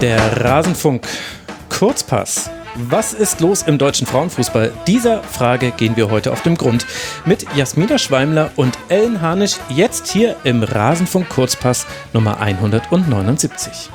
Der Rasenfunk Kurzpass. Was ist los im deutschen Frauenfußball? Dieser Frage gehen wir heute auf den Grund. Mit Jasmina Schweimler und Ellen Harnisch jetzt hier im Rasenfunk Kurzpass Nummer 179.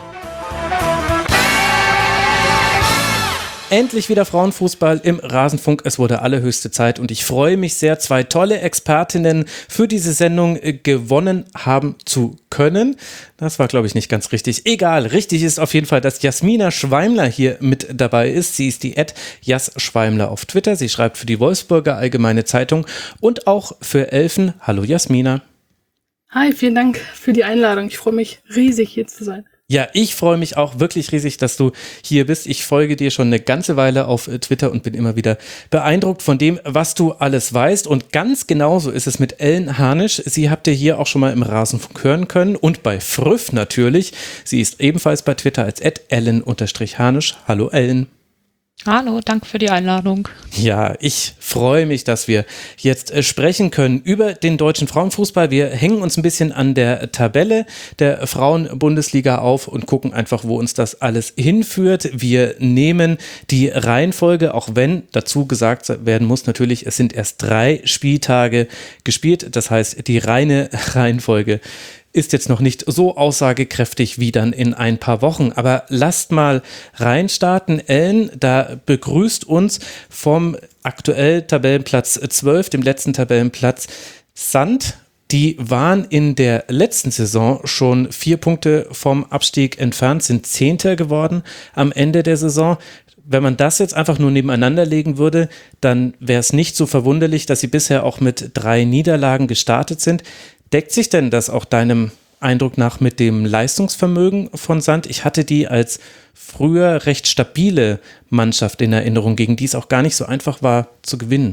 Endlich wieder Frauenfußball im Rasenfunk. Es wurde allerhöchste Zeit und ich freue mich sehr, zwei tolle Expertinnen für diese Sendung gewonnen haben zu können. Das war, glaube ich, nicht ganz richtig. Egal, richtig ist auf jeden Fall, dass Jasmina Schweimler hier mit dabei ist. Sie ist die @JasSchweimler auf Twitter. Sie schreibt für die Wolfsburger Allgemeine Zeitung und auch für Elfen. Hallo Jasmina. Hi, vielen Dank für die Einladung. Ich freue mich riesig, hier zu sein. Ja, ich freue mich auch wirklich riesig, dass du hier bist. Ich folge dir schon eine ganze Weile auf Twitter und bin immer wieder beeindruckt von dem, was du alles weißt. Und ganz genauso ist es mit Ellen Harnisch. Sie habt ihr hier auch schon mal im Rasenfunk hören können und bei Früff natürlich. Sie ist ebenfalls bei Twitter als @ellen_harnisch. Hallo Ellen. Hallo, danke für die Einladung. Ja, ich freue mich, dass wir jetzt sprechen können über den deutschen Frauenfußball. Wir hängen uns ein bisschen an der Tabelle der Frauenbundesliga auf und gucken einfach, wo uns das alles hinführt. Wir nehmen die Reihenfolge, auch wenn dazu gesagt werden muss, natürlich, es sind erst 3 Spieltage gespielt. Das heißt, die reine Reihenfolge ist jetzt noch nicht so aussagekräftig wie dann in ein paar Wochen. Aber lasst mal reinstarten. Ellen, da begrüßt uns vom aktuell Tabellenplatz 12, dem letzten Tabellenplatz, Sand. Die waren in der letzten Saison schon 4 Punkte vom Abstieg entfernt, sind 10. geworden am Ende der Saison. Wenn man das jetzt einfach nur nebeneinander legen würde, dann wäre es nicht so verwunderlich, dass sie bisher auch mit 3 Niederlagen gestartet sind. Deckt sich denn das auch deinem Eindruck nach mit dem Leistungsvermögen von Sand? Ich hatte die als früher recht stabile Mannschaft in Erinnerung, gegen die es auch gar nicht so einfach war zu gewinnen.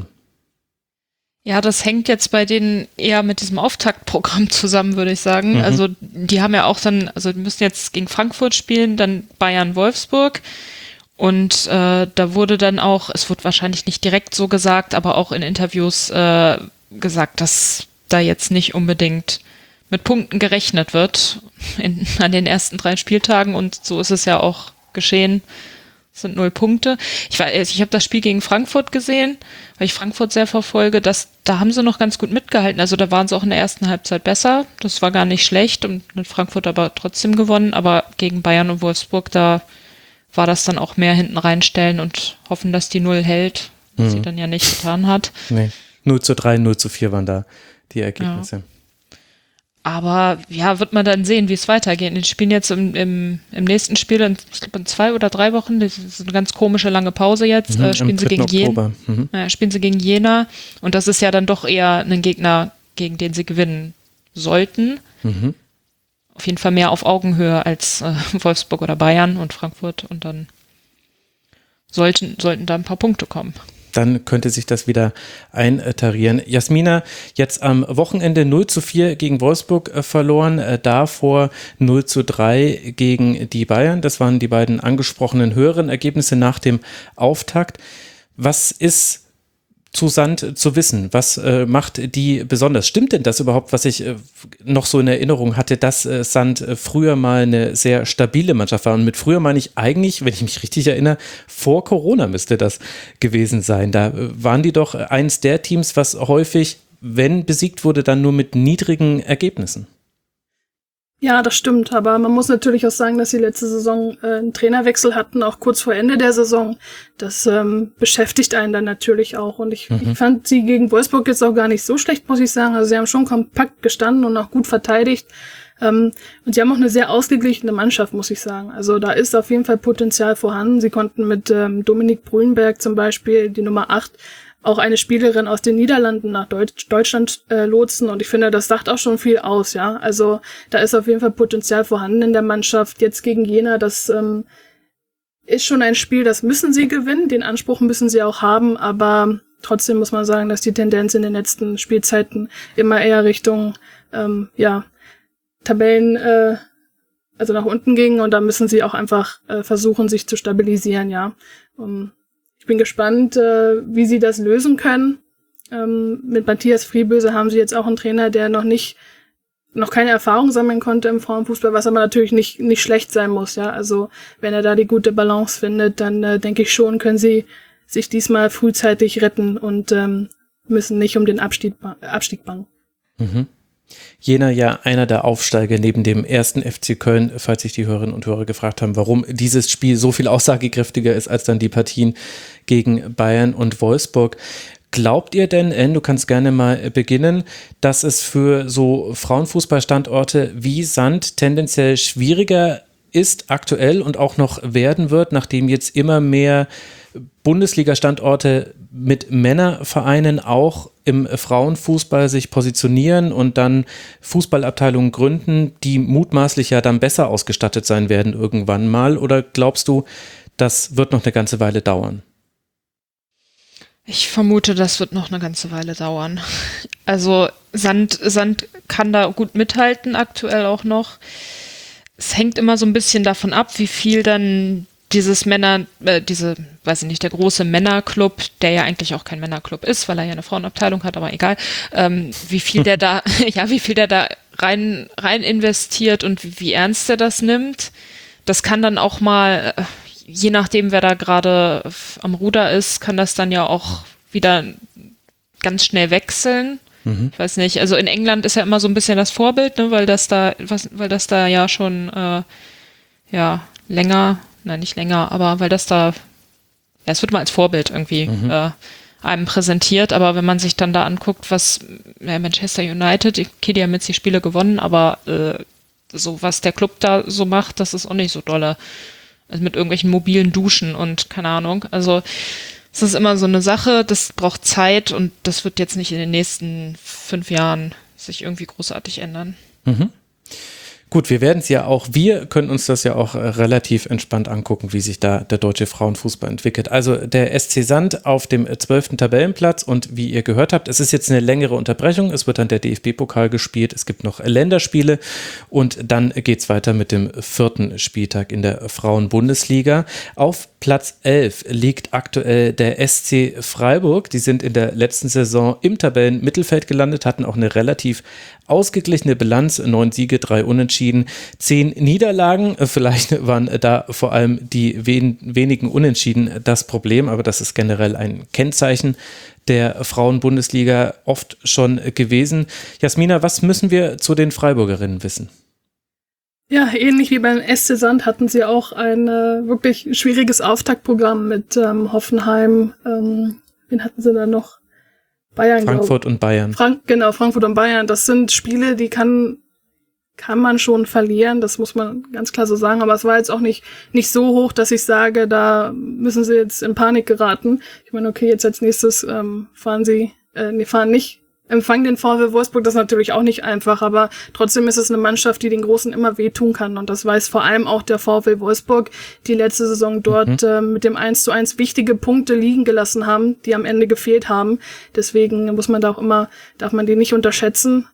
Ja, das hängt jetzt bei denen eher mit diesem Auftaktprogramm zusammen, würde ich sagen. Mhm. Also die haben ja auch dann, also die müssen jetzt gegen Frankfurt spielen, dann Bayern-Wolfsburg. Und da wurde dann auch, es wurde wahrscheinlich nicht direkt so gesagt, aber auch in Interviews gesagt, dass da jetzt nicht unbedingt mit Punkten gerechnet wird an den ersten 3 Spieltagen. Und so ist es ja auch geschehen. Es sind 0 Punkte. Ich habe das Spiel gegen Frankfurt gesehen, weil ich Frankfurt sehr verfolge. Da haben sie noch ganz gut mitgehalten. Also da waren sie auch in der ersten Halbzeit besser. Das war gar nicht schlecht und mit Frankfurt aber trotzdem gewonnen. Aber gegen Bayern und Wolfsburg, da war das dann auch mehr hinten reinstellen und hoffen, dass die 0 hält, was sie dann ja nicht getan hat. Nee, 0:3, 0:4 waren da die Ergebnisse. Ja. Aber ja, wird man dann sehen, wie es weitergeht. Die spielen jetzt im nächsten Spiel, ich glaube in 2 oder 3 Wochen, das ist eine ganz komische lange Pause jetzt, spielen sie gegen Jena. Spielen sie gegen Jena und das ist ja dann doch eher ein Gegner, gegen den sie gewinnen sollten. Mhm. Auf jeden Fall mehr auf Augenhöhe als Wolfsburg oder Bayern und Frankfurt und dann sollten da ein paar Punkte kommen. Dann könnte sich das wieder eintarieren. Jasmina, jetzt am Wochenende 0:4 gegen Wolfsburg verloren, davor 0:3 gegen die Bayern. Das waren die beiden angesprochenen höheren Ergebnisse nach dem Auftakt. Was ist zu Sand zu wissen? Was macht die besonders? Stimmt denn das überhaupt, was ich noch so in Erinnerung hatte, dass Sand früher mal eine sehr stabile Mannschaft war? Und mit früher meine ich eigentlich, wenn ich mich richtig erinnere, vor Corona müsste das gewesen sein. Da waren die doch eins der Teams, was häufig, wenn besiegt wurde, dann nur mit niedrigen Ergebnissen. Ja, das stimmt, aber man muss natürlich auch sagen, dass sie letzte Saison einen Trainerwechsel hatten, auch kurz vor Ende der Saison. Das beschäftigt einen dann natürlich auch. Und ich fand sie gegen Wolfsburg jetzt auch gar nicht so schlecht, muss ich sagen. Also sie haben schon kompakt gestanden und auch gut verteidigt. Und sie haben auch eine sehr ausgeglichene Mannschaft, muss ich sagen. Also da ist auf jeden Fall Potenzial vorhanden. Sie konnten mit Dominik Brülenberg zum Beispiel, die Nummer 8, auch eine Spielerin aus den Niederlanden nach Deutschland lotsen und ich finde, das sagt auch schon viel aus, ja. Also da ist auf jeden Fall Potenzial vorhanden in der Mannschaft. Jetzt gegen Jena, das ist schon ein Spiel, das müssen sie gewinnen, den Anspruch müssen sie auch haben, aber trotzdem muss man sagen, dass die Tendenz in den letzten Spielzeiten immer eher Richtung Tabellen, also nach unten ging und da müssen sie auch einfach versuchen, sich zu stabilisieren, ja. Ich bin gespannt, wie sie das lösen können. Mit Matthias Frieböse haben sie jetzt auch einen Trainer, der noch nicht noch keine Erfahrung sammeln konnte im Frauenfußball, was aber natürlich nicht schlecht sein muss, ja. Also wenn er da die gute Balance findet, dann denke ich schon, können sie sich diesmal frühzeitig retten und müssen nicht um den Abstieg bangen. Mhm. Jena ja einer der Aufsteiger neben dem ersten FC Köln, falls sich die Hörerinnen und Hörer gefragt haben, warum dieses Spiel so viel aussagekräftiger ist als dann die Partien gegen Bayern und Wolfsburg. Glaubt ihr denn, du kannst gerne mal beginnen, dass es für so Frauenfußballstandorte wie Sand tendenziell schwieriger ist aktuell und auch noch werden wird, nachdem jetzt immer mehr Bundesliga-Standorte mit Männervereinen auch im Frauenfußball sich positionieren und dann Fußballabteilungen gründen, die mutmaßlich ja dann besser ausgestattet sein werden irgendwann mal? Oder glaubst du, das wird noch eine ganze Weile dauern? Ich vermute, das wird noch eine ganze Weile dauern. Also Sand kann da gut mithalten, aktuell auch noch. Es hängt immer so ein bisschen davon ab, wie viel dann der große Männerclub, der ja eigentlich auch kein Männerclub ist, weil er ja eine Frauenabteilung hat, aber egal, wie viel der da rein investiert und wie ernst er das nimmt. Das kann dann auch mal, je nachdem, wer da gerade am Ruder ist, kann das dann ja auch wieder ganz schnell wechseln. Ich weiß nicht, also in England ist ja immer so ein bisschen das Vorbild, ne, weil das da ja schon länger, nein, nicht länger, aber weil das da, ja, es wird mal als Vorbild irgendwie einem präsentiert, aber wenn man sich dann da anguckt, was Manchester United, okay, die haben jetzt die Spiele gewonnen, aber so was der Club da so macht, das ist auch nicht so dolle. Also mit irgendwelchen mobilen Duschen und keine Ahnung, also es ist immer so eine Sache, das braucht Zeit und das wird jetzt nicht in den nächsten 5 Jahren sich irgendwie großartig ändern. Mhm. Gut, wir können uns das ja auch relativ entspannt angucken, wie sich da der deutsche Frauenfußball entwickelt. Also der SC Sand auf dem 12. Tabellenplatz und wie ihr gehört habt, es ist jetzt eine längere Unterbrechung, es wird dann der DFB-Pokal gespielt, es gibt noch Länderspiele und dann geht's weiter mit dem 4. Spieltag in der Frauenbundesliga. Auf Platz 11 liegt aktuell der SC Freiburg, die sind in der letzten Saison im Tabellenmittelfeld gelandet, hatten auch eine relativ ausgeglichene Bilanz, 9 Siege, 3 Unentschieden, 10 Niederlagen. Vielleicht waren da vor allem die wenigen Unentschieden das Problem, aber das ist generell ein Kennzeichen der Frauenbundesliga oft schon gewesen. Jasmina, was müssen wir zu den Freiburgerinnen wissen? Ja, ähnlich wie beim SC Sand hatten sie auch ein wirklich schwieriges Auftaktprogramm mit Hoffenheim. Wen hatten sie da noch? Bayern, Frankfurt und Bayern. Frankfurt und Bayern. Das sind Spiele, die kann man schon verlieren, das muss man ganz klar so sagen, aber es war jetzt auch nicht so hoch, dass ich sage, da müssen sie jetzt in Panik geraten. Ich meine, okay, jetzt als nächstes empfangen den VfL Wolfsburg, das ist natürlich auch nicht einfach, aber trotzdem ist es eine Mannschaft, die den Großen immer wehtun kann und das weiß vor allem auch der VfL Wolfsburg, die letzte Saison dort mit dem 1:1 wichtige Punkte liegen gelassen haben, die am Ende gefehlt haben. Deswegen darf man die nicht unterschätzen.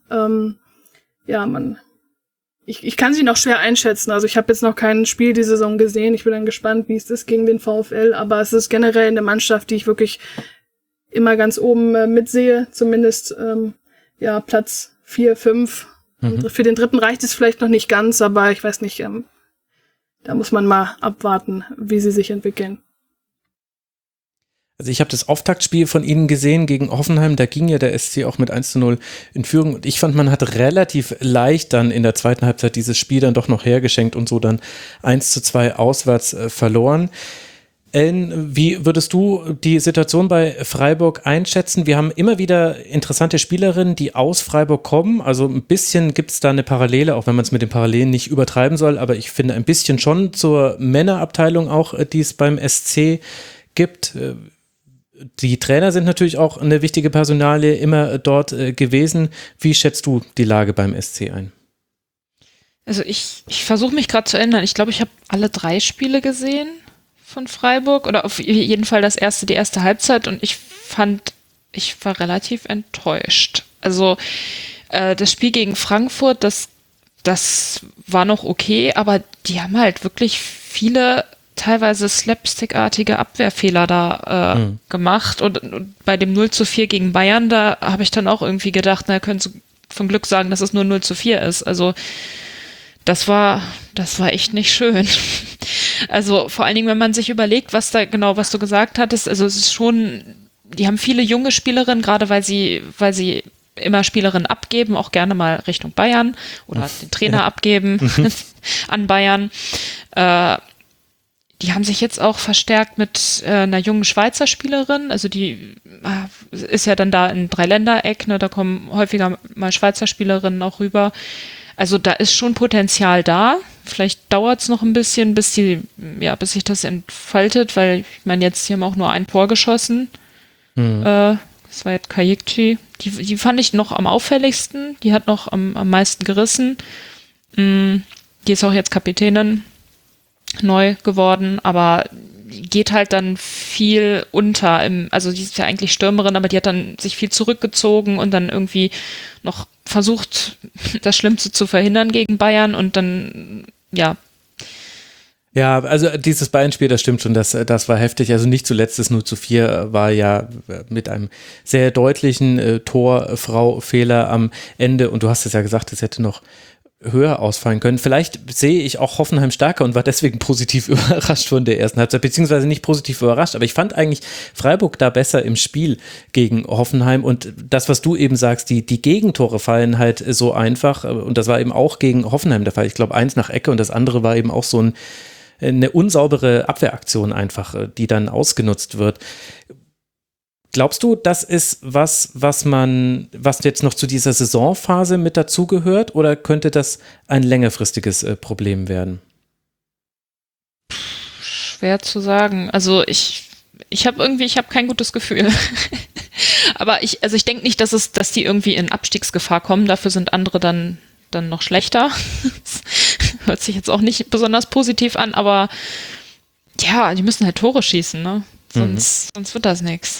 Ich kann sie noch schwer einschätzen, also ich habe jetzt noch kein Spiel die Saison gesehen, ich bin dann gespannt, wie es ist gegen den VfL, aber es ist generell eine Mannschaft, die ich wirklich immer ganz oben mitsehe, zumindest Platz 4, 5. Für den 3. reicht es vielleicht noch nicht ganz, aber ich weiß nicht, da muss man mal abwarten, wie sie sich entwickeln. Also ich habe das Auftaktspiel von ihnen gesehen gegen Hoffenheim, da ging ja der SC auch mit 1:0 in Führung und ich fand, man hat relativ leicht dann in der zweiten Halbzeit dieses Spiel dann doch noch hergeschenkt und so dann 1:2 auswärts verloren. Ellen, wie würdest du die Situation bei Freiburg einschätzen? Wir haben immer wieder interessante Spielerinnen, die aus Freiburg kommen. Also ein bisschen gibt es da eine Parallele, auch wenn man es mit den Parallelen nicht übertreiben soll. Aber ich finde ein bisschen schon zur Männerabteilung auch, die es beim SC gibt. Die Trainer sind natürlich auch eine wichtige Personalie immer dort gewesen. Wie schätzt du die Lage beim SC ein? Also ich versuche mich gerade zu erinnern. Ich glaube, ich habe alle 3 Spiele gesehen von Freiburg oder auf jeden Fall die erste Halbzeit und ich war relativ enttäuscht. Also das Spiel gegen Frankfurt, das war noch okay, aber die haben halt wirklich viele teilweise slapstickartige Abwehrfehler da gemacht und bei dem 0:4 gegen Bayern, da habe ich dann auch irgendwie gedacht, na, können sie von Glück sagen, dass es nur 0:4 ist. Also das war echt nicht schön. Also vor allen Dingen, wenn man sich überlegt, was du gesagt hattest, also es ist schon, die haben viele junge Spielerinnen, gerade weil sie immer Spielerinnen abgeben, auch gerne mal Richtung Bayern oder den Trainer abgeben an Bayern. Die haben sich jetzt auch verstärkt mit einer jungen Schweizer Spielerin, also die ist ja dann da in Dreiländereck, ne, da kommen häufiger mal Schweizer Spielerinnen auch rüber. Also da ist schon Potenzial da. Vielleicht dauert es noch ein bisschen, bis sich das entfaltet, weil ich meine, jetzt hier haben auch nur ein Tor geschossen. Das war jetzt Kayikci. Die fand ich noch am auffälligsten. Die hat noch am meisten gerissen. Die ist auch jetzt Kapitänin neu geworden, aber geht halt dann viel unter. Also die ist ja eigentlich Stürmerin, aber die hat dann sich viel zurückgezogen und dann irgendwie noch versucht, das Schlimmste zu verhindern gegen Bayern und dann, ja. Ja, also dieses Bayern-Spiel, das stimmt schon, das war heftig. Also nicht zuletzt das 0:4 war ja mit einem sehr deutlichen Torfrau-Fehler am Ende. Und du hast es ja gesagt, es hätte noch höher ausfallen können. Vielleicht sehe ich auch Hoffenheim stärker und war deswegen positiv überrascht von der ersten Halbzeit, beziehungsweise nicht positiv überrascht, aber ich fand eigentlich Freiburg da besser im Spiel gegen Hoffenheim und das, was du eben sagst, die Gegentore fallen halt so einfach und das war eben auch gegen Hoffenheim der Fall. Ich glaube, eins nach Ecke und das andere war eben auch so eine unsaubere Abwehraktion einfach, die dann ausgenutzt wird. Glaubst du, das ist was jetzt noch zu dieser Saisonphase mit dazugehört oder könnte das ein längerfristiges Problem werden? Schwer zu sagen. Also ich habe kein gutes Gefühl. Aber ich denke nicht, dass die irgendwie in Abstiegsgefahr kommen. Dafür sind andere dann noch schlechter. Das hört sich jetzt auch nicht besonders positiv an, aber ja, die müssen halt Tore schießen, ne? Sonst wird das nichts.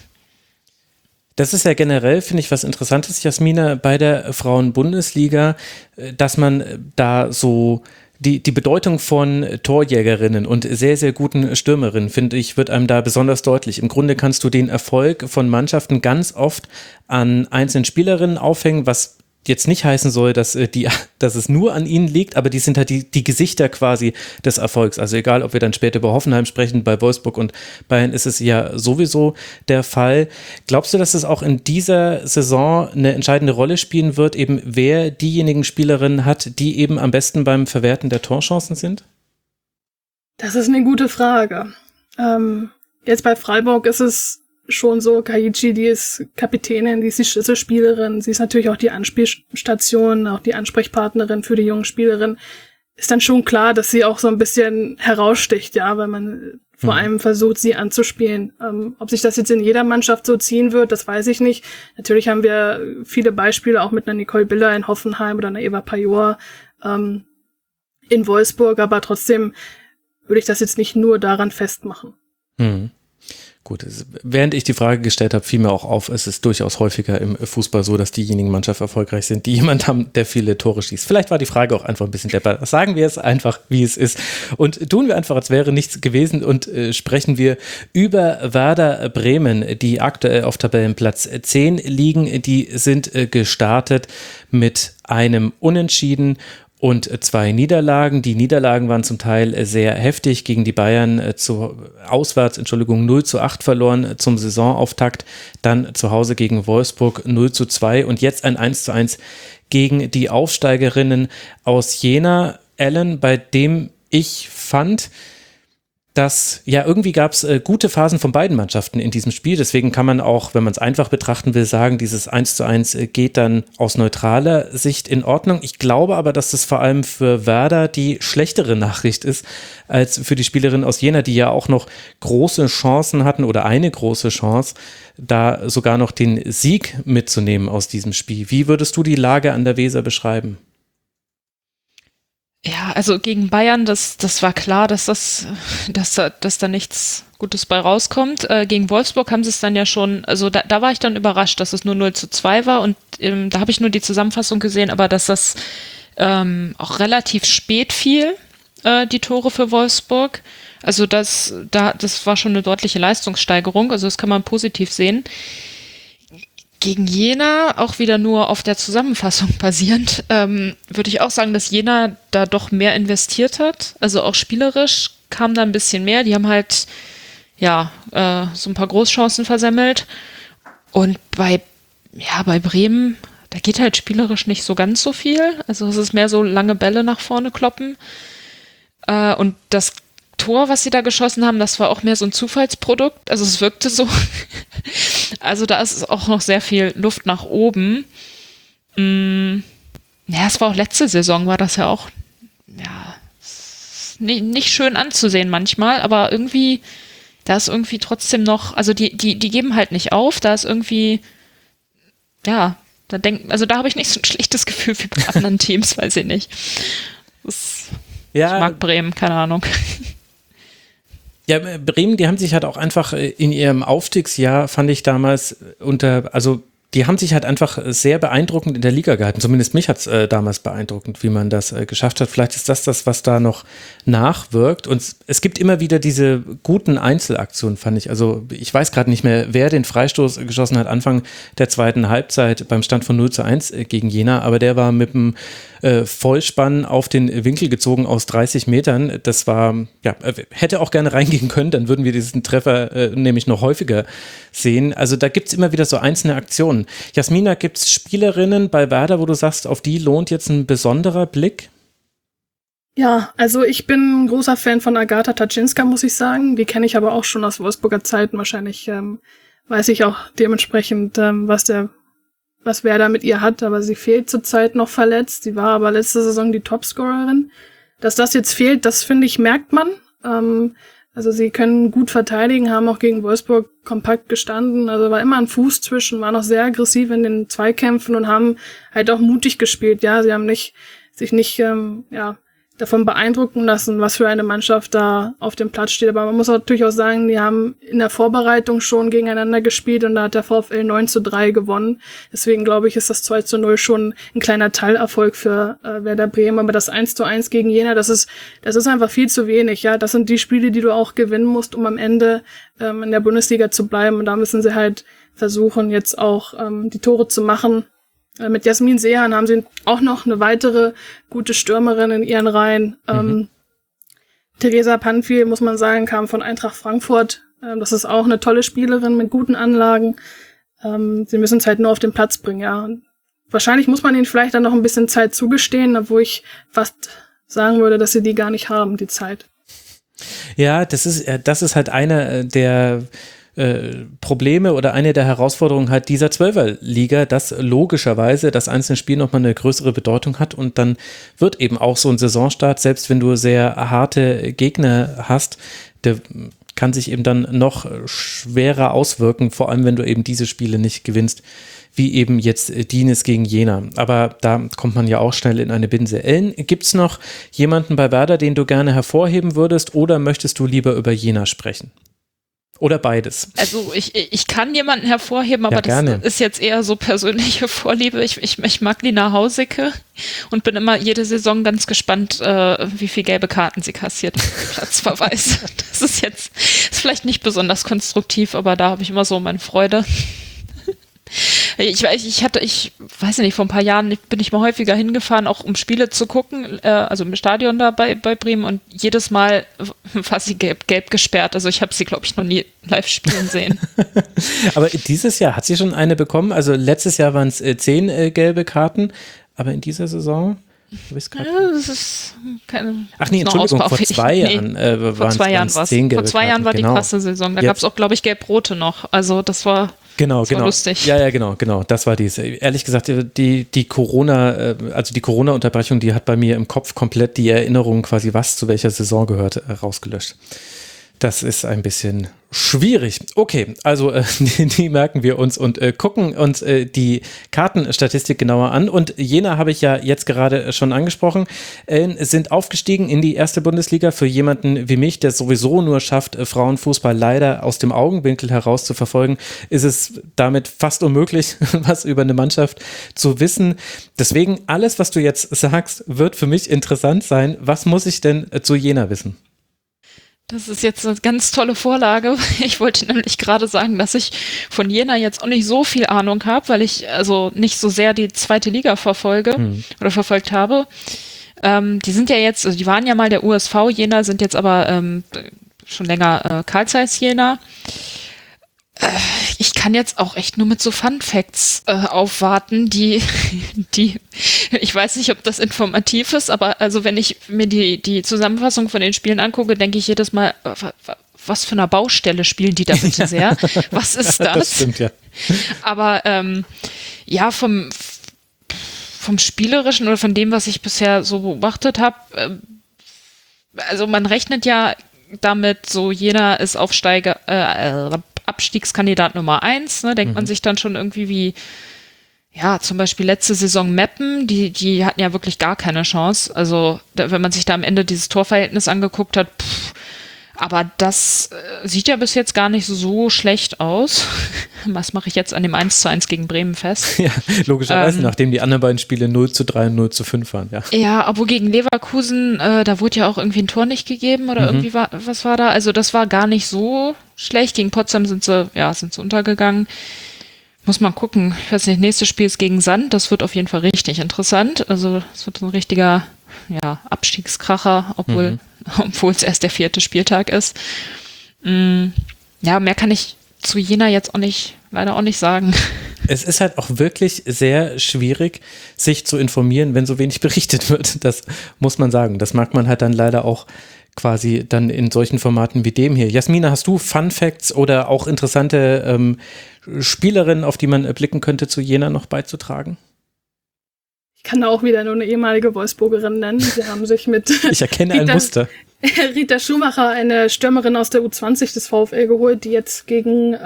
Das ist ja generell, finde ich, was Interessantes, Jasmina, bei der Frauen-Bundesliga, dass man da so die Bedeutung von Torjägerinnen und sehr, sehr guten Stürmerinnen, finde ich, wird einem da besonders deutlich. Im Grunde kannst du den Erfolg von Mannschaften ganz oft an einzelnen Spielerinnen aufhängen, was jetzt nicht heißen soll, dass es nur an ihnen liegt, aber die sind halt die Gesichter quasi des Erfolgs. Also egal, ob wir dann später über Hoffenheim sprechen, bei Wolfsburg und Bayern ist es ja sowieso der Fall. Glaubst du, dass es auch in dieser Saison eine entscheidende Rolle spielen wird, eben wer diejenigen Spielerinnen hat, die eben am besten beim Verwerten der Torchancen sind? Das ist eine gute Frage. Jetzt bei Freiburg ist es schon so, Kayikci, die ist Kapitänin, die ist die Schlüsselspielerin, sie ist natürlich auch die Anspielstation, auch die Ansprechpartnerin für die jungen Spielerinnen. Ist dann schon klar, dass sie auch so ein bisschen heraussticht, ja, weil man vor allem versucht, sie anzuspielen. Ob sich das jetzt in jeder Mannschaft so ziehen wird, das weiß ich nicht. Natürlich haben wir viele Beispiele, auch mit einer Nicole Biller in Hoffenheim oder einer Eva Pajor in Wolfsburg, aber trotzdem würde ich das jetzt nicht nur daran festmachen. Gut, während ich die Frage gestellt habe, fiel mir auch auf, es ist durchaus häufiger im Fußball so, dass diejenigen Mannschaften erfolgreich sind, die jemand haben, der viele Tore schießt. Vielleicht war die Frage auch einfach ein bisschen deppert. Sagen wir es einfach, wie es ist. Und tun wir einfach, als wäre nichts gewesen und sprechen wir über Werder Bremen, die aktuell auf Tabellenplatz 10 liegen. Die sind gestartet mit einem Unentschieden und 2 Niederlagen. Die Niederlagen waren zum Teil sehr heftig gegen die Bayern, auswärts 0:8 verloren zum Saisonauftakt, dann zu Hause gegen Wolfsburg 0:2 und jetzt ein 1:1 gegen die Aufsteigerinnen aus Jena. Alan, bei dem ich fand, dass ja irgendwie gab es gute Phasen von beiden Mannschaften in diesem Spiel, deswegen kann man auch, wenn man es einfach betrachten will, sagen, dieses 1:1 geht dann aus neutraler Sicht in Ordnung. Ich glaube aber, dass das vor allem für Werder die schlechtere Nachricht ist, als für die Spielerinnen aus Jena, die ja auch noch große Chancen hatten oder eine große Chance, da sogar noch den Sieg mitzunehmen aus diesem Spiel. Wie würdest du die Lage an der Weser beschreiben? Ja, also gegen Bayern, das war klar, dass da nichts Gutes bei rauskommt. Gegen Wolfsburg haben sie es dann ja schon, also da war ich dann überrascht, dass es nur 0:2 war und da habe ich nur die Zusammenfassung gesehen, aber dass das auch relativ spät fiel, die Tore für Wolfsburg. Also das war schon eine deutliche Leistungssteigerung, also das kann man positiv sehen. Gegen Jena, auch wieder nur auf der Zusammenfassung basierend, würde ich auch sagen, dass Jena da doch mehr investiert hat. Also auch spielerisch kam da ein bisschen mehr. Die haben halt, ja, so ein paar Großchancen versemmelt. Und bei Bremen, da geht halt spielerisch nicht so ganz so viel. Also es ist mehr so lange Bälle nach vorne kloppen. Und das Tor, was sie da geschossen haben, das war auch mehr so ein Zufallsprodukt. Also es wirkte so. Also da ist auch noch sehr viel Luft nach oben. Ja, es war auch letzte Saison, war das ja auch, ja, nicht schön anzusehen manchmal, aber irgendwie, da ist irgendwie trotzdem noch, also die geben halt nicht auf, da ist irgendwie, ja, da habe ich nicht so ein schlechtes Gefühl wie bei anderen Teams, weiß ich nicht. Ich mag Bremen, keine Ahnung. Ja, Bremen, die haben sich halt auch einfach in ihrem Aufstiegsjahr, fand ich damals die haben sich halt einfach sehr beeindruckend in der Liga gehalten. Zumindest mich hat es damals beeindruckend, wie man das geschafft hat. Vielleicht ist das, was da noch nachwirkt. Und es gibt immer wieder diese guten Einzelaktionen, fand ich. Also ich weiß gerade nicht mehr, wer den Freistoß geschossen hat Anfang der zweiten Halbzeit beim Stand von 0:1 gegen Jena. Aber der war mit dem Vollspann auf den Winkel gezogen aus 30 Metern. Das war, ja, hätte auch gerne reingehen können. Dann würden wir diesen Treffer nämlich noch häufiger sehen. Also da gibt es immer wieder so einzelne Aktionen. Jasmina, gibt es Spielerinnen bei Werder, wo du sagst, auf die lohnt jetzt ein besonderer Blick? Ja, also ich bin ein großer Fan von Agata Taczynska, muss ich sagen. Die kenne ich aber auch schon aus Wolfsburger Zeiten. Wahrscheinlich weiß ich auch dementsprechend, was Werder mit ihr hat, aber sie fehlt zurzeit noch verletzt. Sie war aber letzte Saison die Topscorerin. Dass das jetzt fehlt, das finde ich, merkt man. Also sie können gut verteidigen, haben auch gegen Wolfsburg kompakt gestanden. Also war immer ein Fuß zwischen, waren auch sehr aggressiv in den Zweikämpfen und haben halt auch mutig gespielt. Ja, sie haben sich nicht davon beeindrucken lassen, was für eine Mannschaft da auf dem Platz steht. Aber man muss natürlich auch sagen, die haben in der Vorbereitung schon gegeneinander gespielt und da hat der VfL 9:3 gewonnen. Deswegen glaube ich, ist das 2:0 schon ein kleiner Teilerfolg für Werder Bremen. Aber das 1:1 gegen Jena, das ist einfach viel zu wenig. Ja, das sind die Spiele, die du auch gewinnen musst, um am Ende in der Bundesliga zu bleiben. Und da müssen sie halt versuchen, jetzt auch die Tore zu machen. Mit Jasmin Sehan haben sie auch noch eine weitere gute Stürmerin in ihren Reihen. Theresa Panfil, muss man sagen, kam von Eintracht Frankfurt. Das ist auch eine tolle Spielerin mit guten Anlagen. Sie müssen es halt nur auf den Platz bringen, ja. Und wahrscheinlich muss man ihnen vielleicht dann noch ein bisschen Zeit zugestehen, obwohl ich fast sagen würde, dass sie die gar nicht haben, die Zeit. Ja, das ist halt einer der Probleme oder eine der Herausforderungen halt dieser Zwölferliga, dass logischerweise das einzelne Spiel nochmal eine größere Bedeutung hat und dann wird eben auch so ein Saisonstart, selbst wenn du sehr harte Gegner hast, der kann sich eben dann noch schwerer auswirken, vor allem wenn du eben diese Spiele nicht gewinnst, wie eben jetzt Dienes gegen Jena. Aber da kommt man ja auch schnell in eine Binse. Ellen, gibt es noch jemanden bei Werder, den du gerne hervorheben würdest oder möchtest du lieber über Jena sprechen? Oder beides? Also ich kann jemanden hervorheben, aber ja, das ist jetzt eher so persönliche Vorliebe. Ich mag Lina Hausicke und bin immer jede Saison ganz gespannt, wie viel gelbe Karten sie kassiert. Platzverweis. Das ist vielleicht nicht besonders konstruktiv, aber da habe ich immer so meine Freude. Ich weiß nicht, vor ein paar Jahren bin ich mal häufiger hingefahren, auch um Spiele zu gucken, also im Stadion da bei Bremen und jedes Mal war sie gelb gesperrt. Also ich habe sie, glaube ich, noch nie live spielen sehen. Aber dieses Jahr hat sie schon eine bekommen. Also letztes Jahr waren es 10 gelbe Karten, aber in dieser Saison... das ist keine. Ach nee, Entschuldigung, vor 2 Jahren waren es 10 gelbe Karten. Vor 2 Jahren war die krasse Saison. Da gab es auch, glaube ich, gelb-rote noch. Also das war lustig. Ja, genau. Das war dies. Ehrlich gesagt, die Corona-Unterbrechung, die hat bei mir im Kopf komplett die Erinnerung quasi, was zu welcher Saison gehört, rausgelöscht. Das ist ein bisschen schwierig. Okay, also die merken wir uns und gucken uns die Kartenstatistik genauer an. Und Jena habe ich ja jetzt gerade schon angesprochen, sind aufgestiegen in die erste Bundesliga. Für jemanden wie mich, der sowieso nur schafft, Frauenfußball leider aus dem Augenwinkel heraus zu verfolgen, ist es damit fast unmöglich, was über eine Mannschaft zu wissen. Deswegen, alles, was du jetzt sagst, wird für mich interessant sein. Was muss ich denn zu Jena wissen? Das ist jetzt eine ganz tolle Vorlage. Ich wollte nämlich gerade sagen, dass ich von Jena jetzt auch nicht so viel Ahnung habe, weil ich also nicht so sehr die zweite Liga verfolge oder verfolgt habe. Die sind ja jetzt, also die waren ja mal der USV Jena, sind jetzt aber schon länger Carl Zeiss Jena. Ich kann jetzt auch echt nur mit so Fun Facts aufwarten, die ich weiß nicht, ob das informativ ist, aber also wenn ich mir die Zusammenfassung von den Spielen angucke, denke ich jedes Mal, was für eine Baustelle spielen die da bitte sehr? Was ist das? Das stimmt, ja. Aber ja, vom Spielerischen oder von dem, was ich bisher so beobachtet habe, also man rechnet ja damit, so Jena ist Abstiegskandidat Nummer 1, ne, denkt man sich dann schon irgendwie wie, ja, zum Beispiel letzte Saison Meppen, die hatten ja wirklich gar keine Chance. Also, wenn man sich da am Ende dieses Torverhältnis angeguckt hat, aber das sieht ja bis jetzt gar nicht so schlecht aus. Was mache ich jetzt an dem 1:1 gegen Bremen fest? Ja, logischerweise, nachdem die anderen beiden Spiele 0:3 und 0:5 waren, ja. Ja, aber gegen Leverkusen, da wurde ja auch irgendwie ein Tor nicht gegeben oder irgendwie was war da? Also das war gar nicht so schlecht. Gegen Potsdam sind sie untergegangen. Muss man gucken. Ich weiß nicht, nächstes Spiel ist gegen Sand. Das wird auf jeden Fall richtig interessant. Also es wird ein richtiger Abstiegskracher, obwohl es erst der 4. Spieltag ist. Ja, mehr kann ich zu Jena jetzt leider auch nicht sagen. Es ist halt auch wirklich sehr schwierig, sich zu informieren, wenn so wenig berichtet wird. Das muss man sagen. Das mag man halt dann leider auch quasi dann in solchen Formaten wie dem hier. Jasmina, hast du Fun Facts oder auch interessante Spielerinnen, auf die man blicken könnte, zu Jena noch beizutragen? Ich kann auch wieder nur eine ehemalige Wolfsburgerin nennen. Sie haben sich mit ich erkenne ein Muster. Rita Schumacher, eine Stürmerin aus der U20 des VfL geholt, die jetzt gegen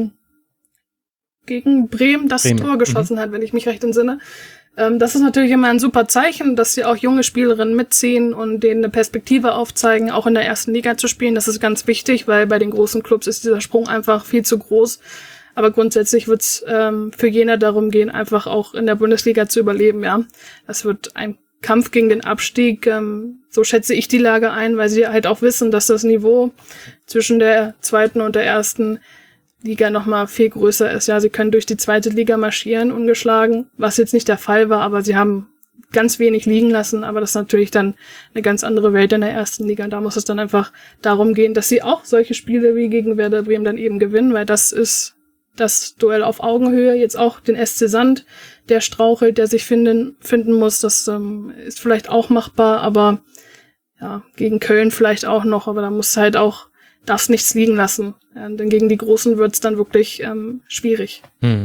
Bremen das Tor geschossen hat, wenn ich mich recht entsinne. Das ist natürlich immer ein super Zeichen, dass sie auch junge Spielerinnen mitziehen und denen eine Perspektive aufzeigen, auch in der ersten Liga zu spielen. Das ist ganz wichtig, weil bei den großen Clubs ist dieser Sprung einfach viel zu groß. Aber grundsätzlich wird es für Jena darum gehen, einfach auch in der Bundesliga zu überleben, ja. Das wird ein Kampf gegen den Abstieg, so schätze ich die Lage ein, weil sie halt auch wissen, dass das Niveau zwischen der zweiten und der ersten Liga nochmal viel größer ist. Ja, sie können durch die zweite Liga marschieren, ungeschlagen, was jetzt nicht der Fall war, aber sie haben ganz wenig liegen lassen, aber das ist natürlich dann eine ganz andere Welt in der ersten Liga. Da muss es dann einfach darum gehen, dass sie auch solche Spiele wie gegen Werder Bremen dann eben gewinnen, weil das ist das Duell auf Augenhöhe. Jetzt auch den SC Sand, der strauchelt, der sich finden muss, das ist vielleicht auch machbar, aber ja, gegen Köln vielleicht auch noch, aber da muss halt auch, darfst nichts liegen lassen. Ja, denn gegen die Großen wird's dann wirklich schwierig.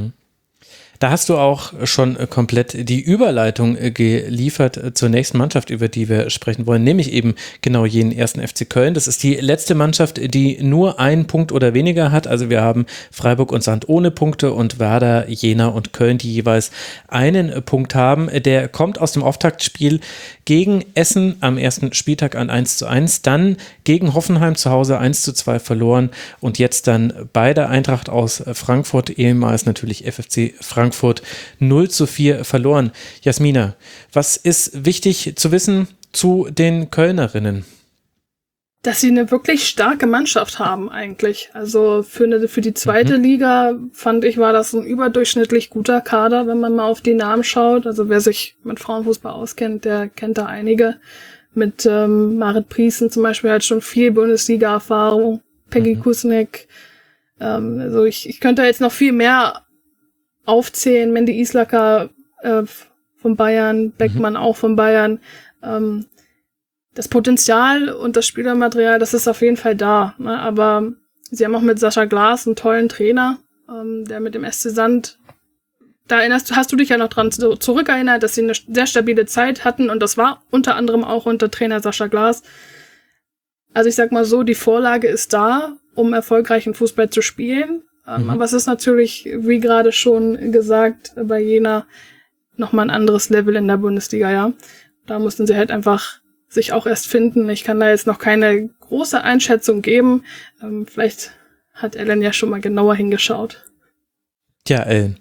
Da hast du auch schon komplett die Überleitung geliefert zur nächsten Mannschaft, über die wir sprechen wollen, nämlich eben genau jenen 1. FC Köln. Das ist die letzte Mannschaft, die nur einen Punkt oder weniger hat. Also wir haben Freiburg und Sand ohne Punkte und Werder, Jena und Köln, die jeweils einen Punkt haben. Der kommt aus dem Auftaktspiel gegen Essen am ersten Spieltag ein 1:1, dann gegen Hoffenheim zu Hause 1:2 verloren und jetzt dann bei der Eintracht aus Frankfurt, ehemals natürlich FFC Frankfurt, 0:4 verloren. Jasmina, was ist wichtig zu wissen zu den Kölnerinnen? Dass sie eine wirklich starke Mannschaft haben eigentlich. Also für die zweite Liga, fand ich, war das ein überdurchschnittlich guter Kader, wenn man mal auf die Namen schaut. Also wer sich mit Frauenfußball auskennt, der kennt da einige. Mit Marit Priesen zum Beispiel hat schon viel Bundesliga-Erfahrung. Peggy Kusnek. Also ich könnte jetzt noch viel mehr aufzählen. Mandy Islacker von Bayern, Beckmann auch von Bayern. Das Potenzial und das Spielermaterial, das ist auf jeden Fall da. Ne? Aber sie haben auch mit Sascha Glas einen tollen Trainer, der mit dem SC Sand, hast du dich ja noch dran zurückerinnert, dass sie eine sehr stabile Zeit hatten und das war unter anderem auch unter Trainer Sascha Glas. Also ich sag mal so, die Vorlage ist da, um erfolgreichen Fußball zu spielen. Aber es ist natürlich, wie gerade schon gesagt, bei Jena nochmal ein anderes Level in der Bundesliga, ja. Da mussten sie halt einfach sich auch erst finden. Ich kann da jetzt noch keine große Einschätzung geben. Vielleicht hat Ellen ja schon mal genauer hingeschaut. Tja, Ellen.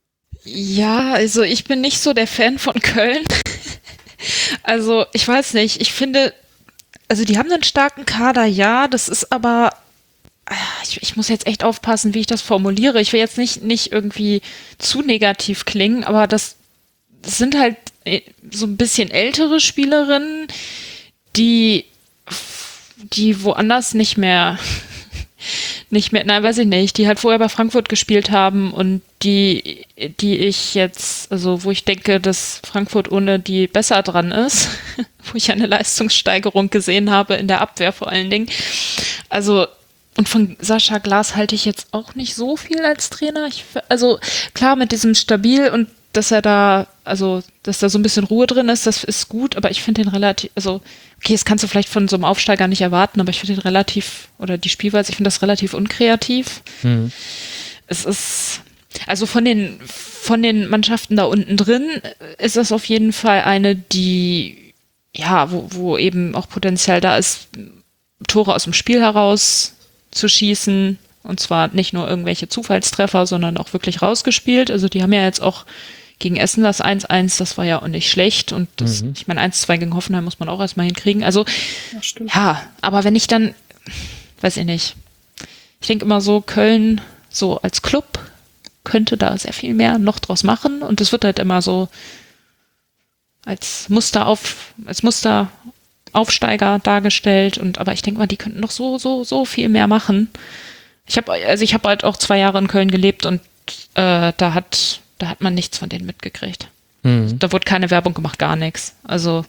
Ja, also ich bin nicht so der Fan von Köln. Also ich weiß nicht, ich finde, Also die haben einen starken Kader, ja, das ist aber, ich muss jetzt echt aufpassen, wie ich das formuliere. Ich will jetzt nicht irgendwie zu negativ klingen, aber das sind halt so ein bisschen ältere Spielerinnen, die woanders nicht mehr, nein, weiß ich nicht, die halt vorher bei Frankfurt gespielt haben und die ich jetzt, also wo ich denke, dass Frankfurt ohne die besser dran ist, wo ich eine Leistungssteigerung gesehen habe in der Abwehr vor allen Dingen. Also, und von Sascha Glas halte ich jetzt auch nicht so viel als Trainer. Also klar, mit diesem Stabil und dass da so ein bisschen Ruhe drin ist, das ist gut, aber ich finde den relativ, also okay, das kannst du vielleicht von so einem Aufsteiger nicht erwarten, aber ich finde den relativ, oder die Spielweise, ich finde das relativ unkreativ. Es ist, also von den Mannschaften da unten drin ist das auf jeden Fall eine, die, ja, wo eben auch Potenzial da ist, Tore aus dem Spiel heraus zu schießen, und zwar nicht nur irgendwelche Zufallstreffer, sondern auch wirklich rausgespielt. Also die haben ja jetzt auch gegen Essen das 1-1, das war ja auch nicht schlecht. Und das, ich meine, 1-2 gegen Hoffenheim muss man auch erstmal hinkriegen. Also, ja, aber wenn ich dann, weiß ich nicht, ich denke immer so, Köln so als Club könnte da sehr viel mehr noch draus machen. Und es wird halt immer so als Musteraufsteiger dargestellt. Aber ich denke mal, die könnten noch so viel mehr machen. Ich habe halt auch 2 Jahre in Köln gelebt und da hat man nichts von denen mitgekriegt. Da wurde keine Werbung gemacht, gar nichts. Also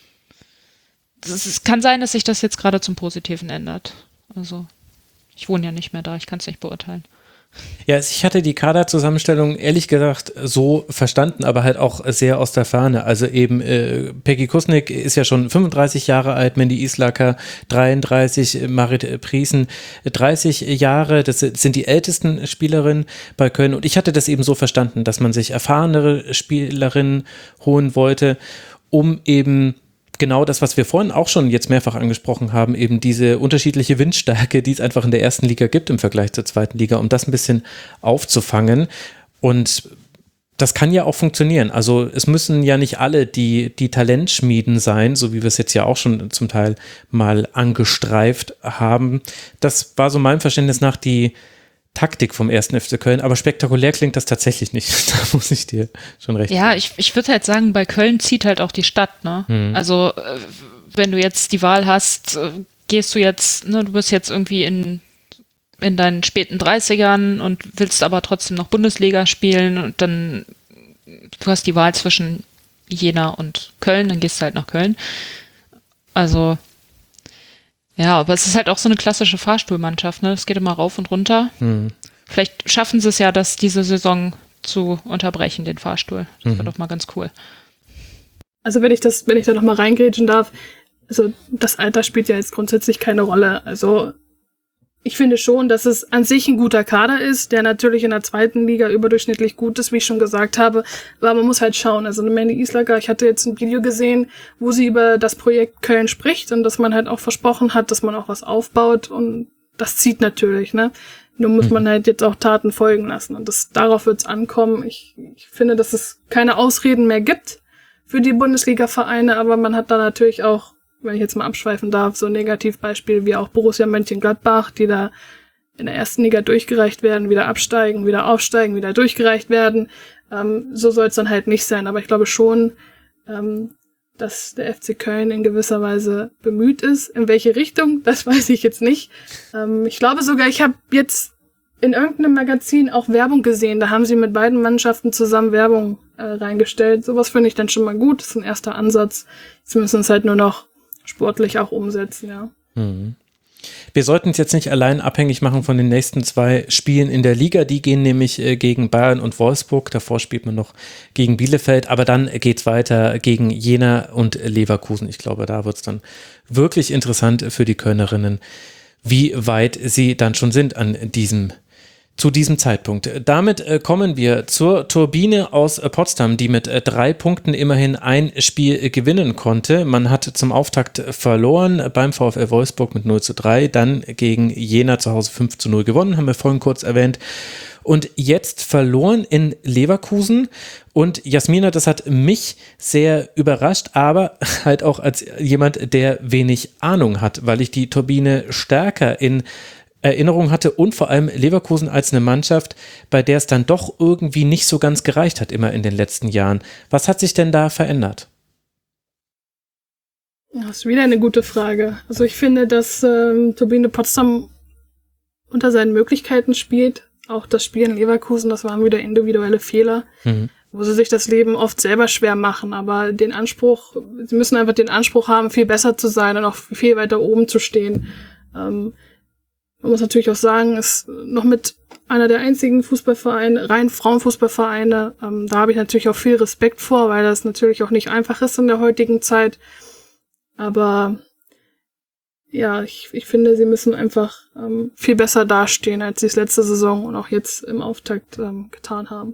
es kann sein, dass sich das jetzt gerade zum Positiven ändert. Also ich wohne ja nicht mehr da, ich kann es nicht beurteilen. Ja, ich hatte die Kaderzusammenstellung ehrlich gesagt so verstanden, aber halt auch sehr aus der Ferne. Also eben Peggy Kusnik ist ja schon 35 Jahre alt, Mandy Islacker 33, Marit Priesen 30 Jahre. Das sind die ältesten Spielerinnen bei Köln. Und ich hatte das eben so verstanden, dass man sich erfahrenere Spielerinnen holen wollte, um eben genau das, was wir vorhin auch schon jetzt mehrfach angesprochen haben, eben diese unterschiedliche Windstärke, die es einfach in der ersten Liga gibt im Vergleich zur zweiten Liga, um das ein bisschen aufzufangen. Und das kann ja auch funktionieren. Also es müssen ja nicht alle die Talentschmieden sein, so wie wir es jetzt ja auch schon zum Teil mal angestreift haben. Das war so meinem Verständnis nach die Taktik vom 1. FC Köln, aber spektakulär klingt das tatsächlich nicht. Da muss ich dir schon recht geben. Ja, ich würde halt sagen, bei Köln zieht halt auch die Stadt, ne? Also wenn du jetzt die Wahl hast, gehst du jetzt, ne, du bist jetzt irgendwie in deinen späten 30ern und willst aber trotzdem noch Bundesliga spielen und dann, du hast die Wahl zwischen Jena und Köln, dann gehst du halt nach Köln. Also ja, aber es ist halt auch so eine klassische Fahrstuhlmannschaft, ne? Es geht immer rauf und runter. Vielleicht schaffen sie es ja, das diese Saison zu unterbrechen, den Fahrstuhl. Das wäre doch mal ganz cool. Also wenn ich da noch mal reingrätschen darf, also das Alter spielt ja jetzt grundsätzlich keine Rolle. Also ich finde schon, dass es an sich ein guter Kader ist, der natürlich in der zweiten Liga überdurchschnittlich gut ist, wie ich schon gesagt habe. Aber man muss halt schauen. Also eine Mandy Islacker, ich hatte jetzt ein Video gesehen, wo sie über das Projekt Köln spricht und dass man halt auch versprochen hat, dass man auch was aufbaut. Und das zieht natürlich, ne? Nur muss man halt jetzt auch Taten folgen lassen. Und darauf wird's ankommen. Ich finde, dass es keine Ausreden mehr gibt für die Bundesliga-Vereine, aber man hat da natürlich auch, wenn ich jetzt mal abschweifen darf, so ein Negativbeispiel wie auch Borussia Mönchengladbach, die da in der ersten Liga durchgereicht werden, wieder absteigen, wieder aufsteigen, wieder durchgereicht werden. So soll es dann halt nicht sein. Aber ich glaube schon, dass der FC Köln in gewisser Weise bemüht ist. In welche Richtung, das weiß ich jetzt nicht. Ich glaube sogar, ich habe jetzt in irgendeinem Magazin auch Werbung gesehen. Da haben sie mit beiden Mannschaften zusammen Werbung reingestellt. Sowas finde ich dann schon mal gut. Das ist ein erster Ansatz. Jetzt müssen wir es halt nur noch sportlich auch umsetzen, ja. Wir sollten es jetzt nicht allein abhängig machen von den nächsten 2 Spielen in der Liga. Die gehen nämlich gegen Bayern und Wolfsburg. Davor spielt man noch gegen Bielefeld. Aber dann geht's weiter gegen Jena und Leverkusen. Ich glaube, da wird's dann wirklich interessant für die Kölnerinnen, wie weit sie dann schon sind zu diesem Zeitpunkt. Damit kommen wir zur Turbine aus Potsdam, die mit 3 Punkten immerhin ein Spiel gewinnen konnte. Man hat zum Auftakt verloren beim VfL Wolfsburg mit 0:3, dann gegen Jena zu Hause 5:0 gewonnen, haben wir vorhin kurz erwähnt. und jetzt verloren in Leverkusen. Und Jasmina, das hat mich sehr überrascht, aber halt auch als jemand, der wenig Ahnung hat, weil ich die Turbine stärker in Erinnerung hatte und vor allem Leverkusen als eine Mannschaft, bei der es dann doch irgendwie nicht so ganz gereicht hat, immer in den letzten Jahren. Was hat sich denn da verändert? Das ist wieder eine gute Frage. Also ich finde, dass Turbine Potsdam unter seinen Möglichkeiten spielt. Auch das Spiel in Leverkusen, das waren wieder individuelle Fehler, wo sie sich das Leben oft selber schwer machen. Aber sie müssen einfach den Anspruch haben, viel besser zu sein und auch viel weiter oben zu stehen. Man muss natürlich auch sagen, ist noch mit einer der einzigen Fußballvereine, rein Frauenfußballvereine. Da habe ich natürlich auch viel Respekt vor, weil das natürlich auch nicht einfach ist in der heutigen Zeit. Aber ja, ich finde, sie müssen einfach viel besser dastehen, als sie es letzte Saison und auch jetzt im Auftakt getan haben.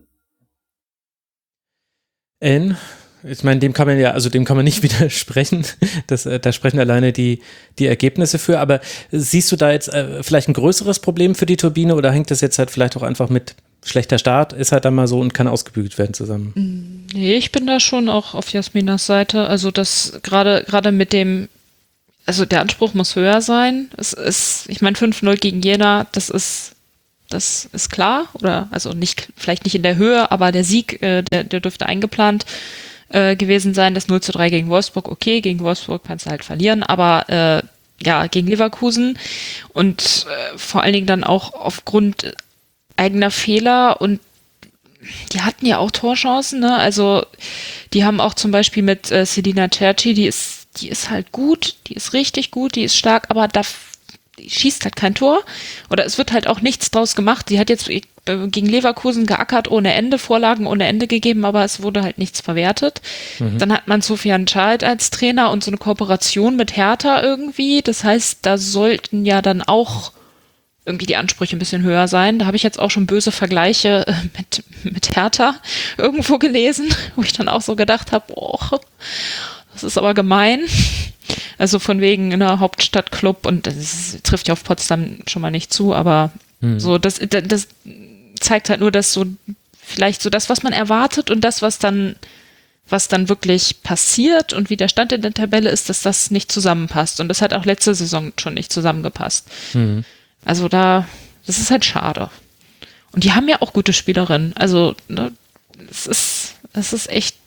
Ich meine, dem kann man nicht widersprechen. Da sprechen alleine die Ergebnisse für. Aber siehst du da jetzt vielleicht ein größeres Problem für die Turbine oder hängt das jetzt halt vielleicht auch einfach mit schlechter Start, ist halt dann mal so und kann ausgebügelt werden zusammen? Nee, ich bin da schon auch auf Jasminas Seite. Also das gerade mit dem, also der Anspruch muss höher sein. Ich meine 5-0 gegen Jena, das ist klar. Oder also vielleicht nicht in der Höhe, aber der Sieg, der dürfte eingeplant gewesen sein. Das 0-3 gegen Wolfsburg, okay, gegen Wolfsburg kannst du halt verlieren, aber gegen Leverkusen und vor allen Dingen dann auch aufgrund eigener Fehler und die hatten ja auch Torchancen, ne? Also die haben auch zum Beispiel mit Sedina Cerci, die ist halt gut, die ist richtig gut, die ist stark, aber die schießt halt kein Tor oder es wird halt auch nichts draus gemacht. Sie hat jetzt gegen Leverkusen geackert ohne Ende, Vorlagen ohne Ende gegeben, aber es wurde halt nichts verwertet. Dann hat man Sofian Schalt als Trainer und so eine Kooperation mit Hertha irgendwie. Das heißt, da sollten ja dann auch irgendwie die Ansprüche ein bisschen höher sein. Da habe ich jetzt auch schon böse Vergleiche mit Hertha irgendwo gelesen, wo ich dann auch so gedacht habe, das ist aber gemein. Also von wegen in der Hauptstadtclub und das trifft ja auf Potsdam schon mal nicht zu, aber so das zeigt halt nur, dass so vielleicht so das, was man erwartet und das, was dann wirklich passiert und wie der Stand in der Tabelle ist, dass das nicht zusammenpasst. Und das hat auch letzte Saison schon nicht zusammengepasst. Also das ist halt schade. Und die haben ja auch gute Spielerinnen. Also ne, es ist echt,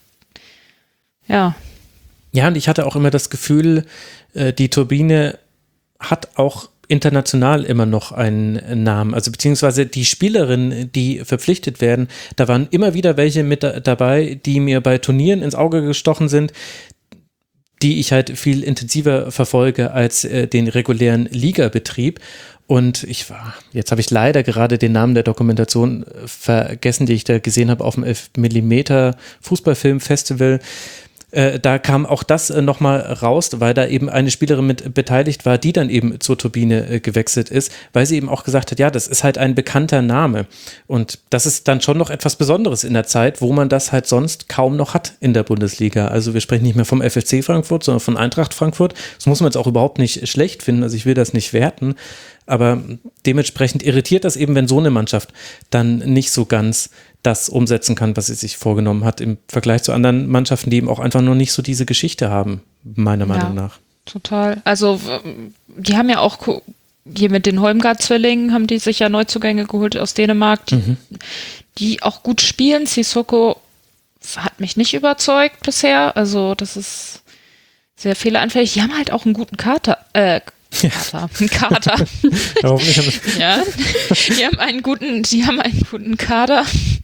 ja. Ja, und ich hatte auch immer das Gefühl, die Turbine hat auch international immer noch einen Namen, also beziehungsweise die Spielerinnen, die verpflichtet werden, da waren immer wieder welche mit dabei, die mir bei Turnieren ins Auge gestochen sind, die ich halt viel intensiver verfolge als den regulären Ligabetrieb. Und jetzt habe ich leider gerade den Namen der Dokumentation vergessen, die ich da gesehen habe auf dem 11mm Fußballfilmfestival. Da kam auch das nochmal raus, weil da eben eine Spielerin mit beteiligt war, die dann eben zur Turbine gewechselt ist, weil sie eben auch gesagt hat, ja, das ist halt ein bekannter Name. Und das ist dann schon noch etwas Besonderes in der Zeit, wo man das halt sonst kaum noch hat in der Bundesliga. Also wir sprechen nicht mehr vom FFC Frankfurt, sondern von Eintracht Frankfurt. Das muss man jetzt auch überhaupt nicht schlecht finden, also ich will das nicht werten, aber dementsprechend irritiert das eben, wenn so eine Mannschaft dann nicht so ganz das umsetzen kann, was sie sich vorgenommen hat, im Vergleich zu anderen Mannschaften, die eben auch einfach noch nicht so diese Geschichte haben, meiner Meinung nach. Total. Also die haben ja auch hier mit den Holmgard-Zwillingen haben die sich ja Neuzugänge geholt aus Dänemark, die auch gut spielen. Sissoko hat mich nicht überzeugt bisher. Also das ist sehr fehleranfällig. Die haben halt auch einen guten Kader. Ja, die haben einen guten Kader.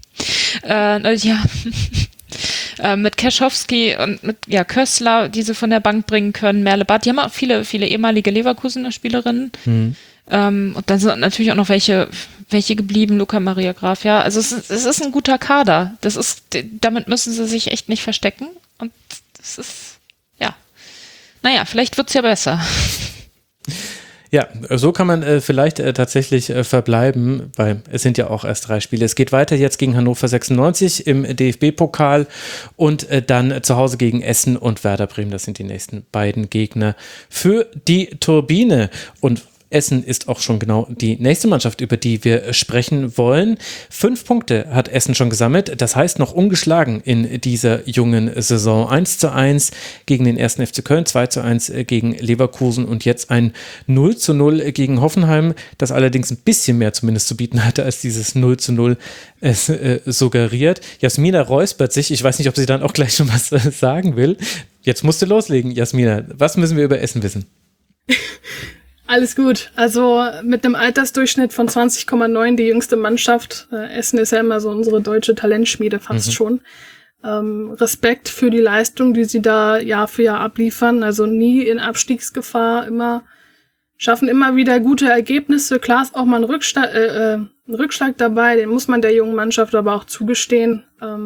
Mit Kerschowski und mit Kössler, die sie von der Bank bringen können, Merle-Bart. Die haben auch viele ehemalige Leverkusener Spielerinnen. Und dann sind natürlich auch noch welche geblieben, Luca Maria Graf. Ja, also es ist ein guter Kader. Damit müssen sie sich echt nicht verstecken. Und das ist, vielleicht wird's ja besser. Ja, so kann man vielleicht tatsächlich verbleiben, weil es sind ja auch erst 3 Spiele. Es geht weiter jetzt gegen Hannover 96 im DFB-Pokal und dann zu Hause gegen Essen und Werder Bremen. Das sind die nächsten beiden Gegner für die Turbine. Und Essen ist auch schon genau die nächste Mannschaft, über die wir sprechen wollen. 5 Punkte hat Essen schon gesammelt, das heißt noch ungeschlagen in dieser jungen Saison. 1:1 gegen den 1. FC Köln, 2:1 gegen Leverkusen und jetzt ein 0:0 gegen Hoffenheim, das allerdings ein bisschen mehr zumindest zu bieten hatte, als dieses 0:0 es suggeriert. Jasmina räuspert sich, ich weiß nicht, ob sie dann auch gleich schon was sagen will. Jetzt musst du loslegen, Jasmina. Was müssen wir über Essen wissen? Alles gut. Also mit einem Altersdurchschnitt von 20,9 die jüngste Mannschaft. Essen ist ja immer so unsere deutsche Talentschmiede fast schon. Respekt für die Leistung, die sie da Jahr für Jahr abliefern. Also nie in Abstiegsgefahr, schaffen immer wieder gute Ergebnisse. Klar ist auch mal ein Rückschlag dabei, den muss man der jungen Mannschaft aber auch zugestehen.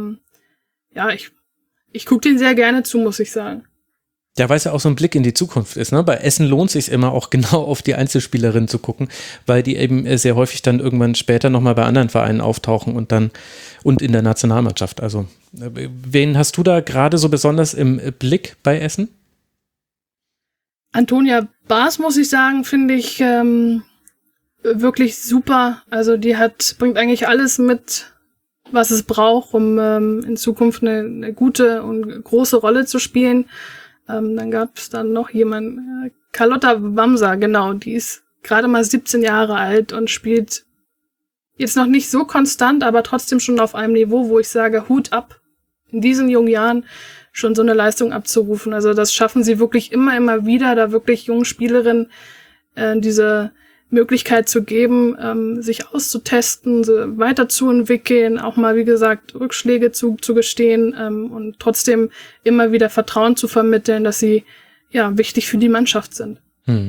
Ich gucke den sehr gerne zu, muss ich sagen. Ja, weil es ja auch so ein Blick in die Zukunft ist. Ne? Bei Essen lohnt es sich immer auch genau auf die Einzelspielerinnen zu gucken, weil die eben sehr häufig dann irgendwann später nochmal bei anderen Vereinen auftauchen und in der Nationalmannschaft. Also, wen hast du da gerade so besonders im Blick bei Essen? Antonia Baas, muss ich sagen, finde ich wirklich super. Also die bringt eigentlich alles mit, was es braucht, um in Zukunft eine gute und große Rolle zu spielen. Dann gab es dann noch jemanden, Carlotta Wamser, genau, die ist gerade mal 17 Jahre alt und spielt jetzt noch nicht so konstant, aber trotzdem schon auf einem Niveau, wo ich sage, Hut ab, in diesen jungen Jahren schon so eine Leistung abzurufen. Also das schaffen sie wirklich immer wieder, da wirklich jungen Spielerinnen diese Möglichkeit zu geben, sich auszutesten, so weiterzuentwickeln, auch mal, wie gesagt, Rückschläge zugestehen und trotzdem immer wieder Vertrauen zu vermitteln, dass sie wichtig für die Mannschaft sind.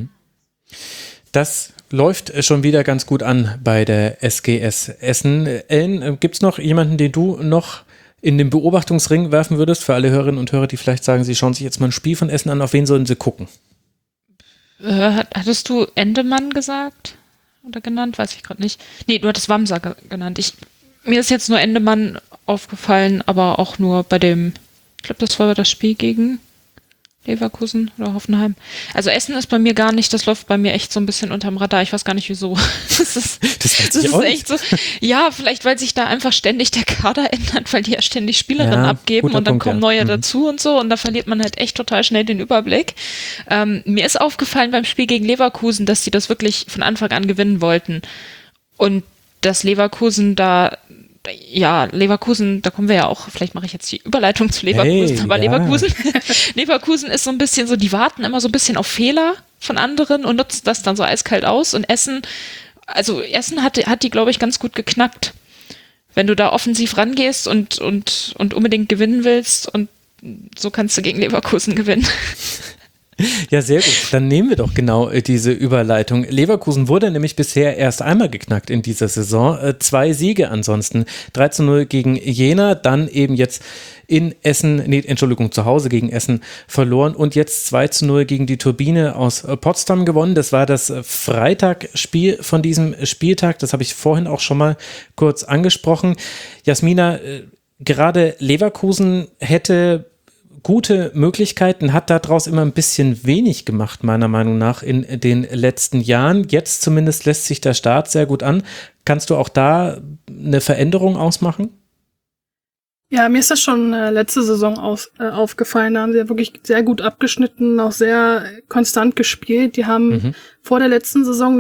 Das läuft schon wieder ganz gut an bei der SGS Essen. Ellen, gibt es noch jemanden, den du noch in den Beobachtungsring werfen würdest, für alle Hörerinnen und Hörer, die vielleicht sagen, sie schauen sich jetzt mal ein Spiel von Essen an, auf wen sollen sie gucken? Hattest du Endemann gesagt oder genannt? Weiß ich gerade nicht. Nee, du hattest Wamser genannt. Mir ist jetzt nur Endemann aufgefallen, aber auch nur bei dem, ich glaube, das war das Spiel gegen Leverkusen oder Hoffenheim. Also Essen ist bei mir gar nicht, das läuft bei mir echt so ein bisschen unterm Radar. Ich weiß gar nicht, wieso. Das ist echt so. Ja, vielleicht, weil sich da einfach ständig der Kader ändert, weil die ja ständig Spielerinnen abgeben und dann kommen neue dazu und so und da verliert man halt echt total schnell den Überblick. Mir ist aufgefallen beim Spiel gegen Leverkusen, dass die das wirklich von Anfang an gewinnen wollten und dass Leverkusen, da kommen wir ja auch, vielleicht mache ich jetzt die Überleitung zu Leverkusen, Leverkusen ist so ein bisschen so, die warten immer so ein bisschen auf Fehler von anderen und nutzen das dann so eiskalt aus und Essen hat die, glaube ich, ganz gut geknackt. Wenn du da offensiv rangehst und unbedingt gewinnen willst und so kannst du gegen Leverkusen gewinnen. Ja, sehr gut. Dann nehmen wir doch genau diese Überleitung. Leverkusen wurde nämlich bisher erst einmal geknackt in dieser Saison. 2 Siege ansonsten. 3:0 gegen Jena, dann eben jetzt zu Hause gegen Essen verloren und jetzt 2:0 gegen die Turbine aus Potsdam gewonnen. Das war das Freitagsspiel von diesem Spieltag. Das habe ich vorhin auch schon mal kurz angesprochen. Jasmina, gerade Leverkusen hätte gute Möglichkeiten, hat daraus immer ein bisschen wenig gemacht, meiner Meinung nach, in den letzten Jahren. Jetzt zumindest lässt sich der Start sehr gut an. Kannst du auch da eine Veränderung ausmachen? Ja, mir ist das schon letzte Saison aufgefallen. Da haben sie ja wirklich sehr gut abgeschnitten, auch sehr konstant gespielt. Die haben vor der letzten Saison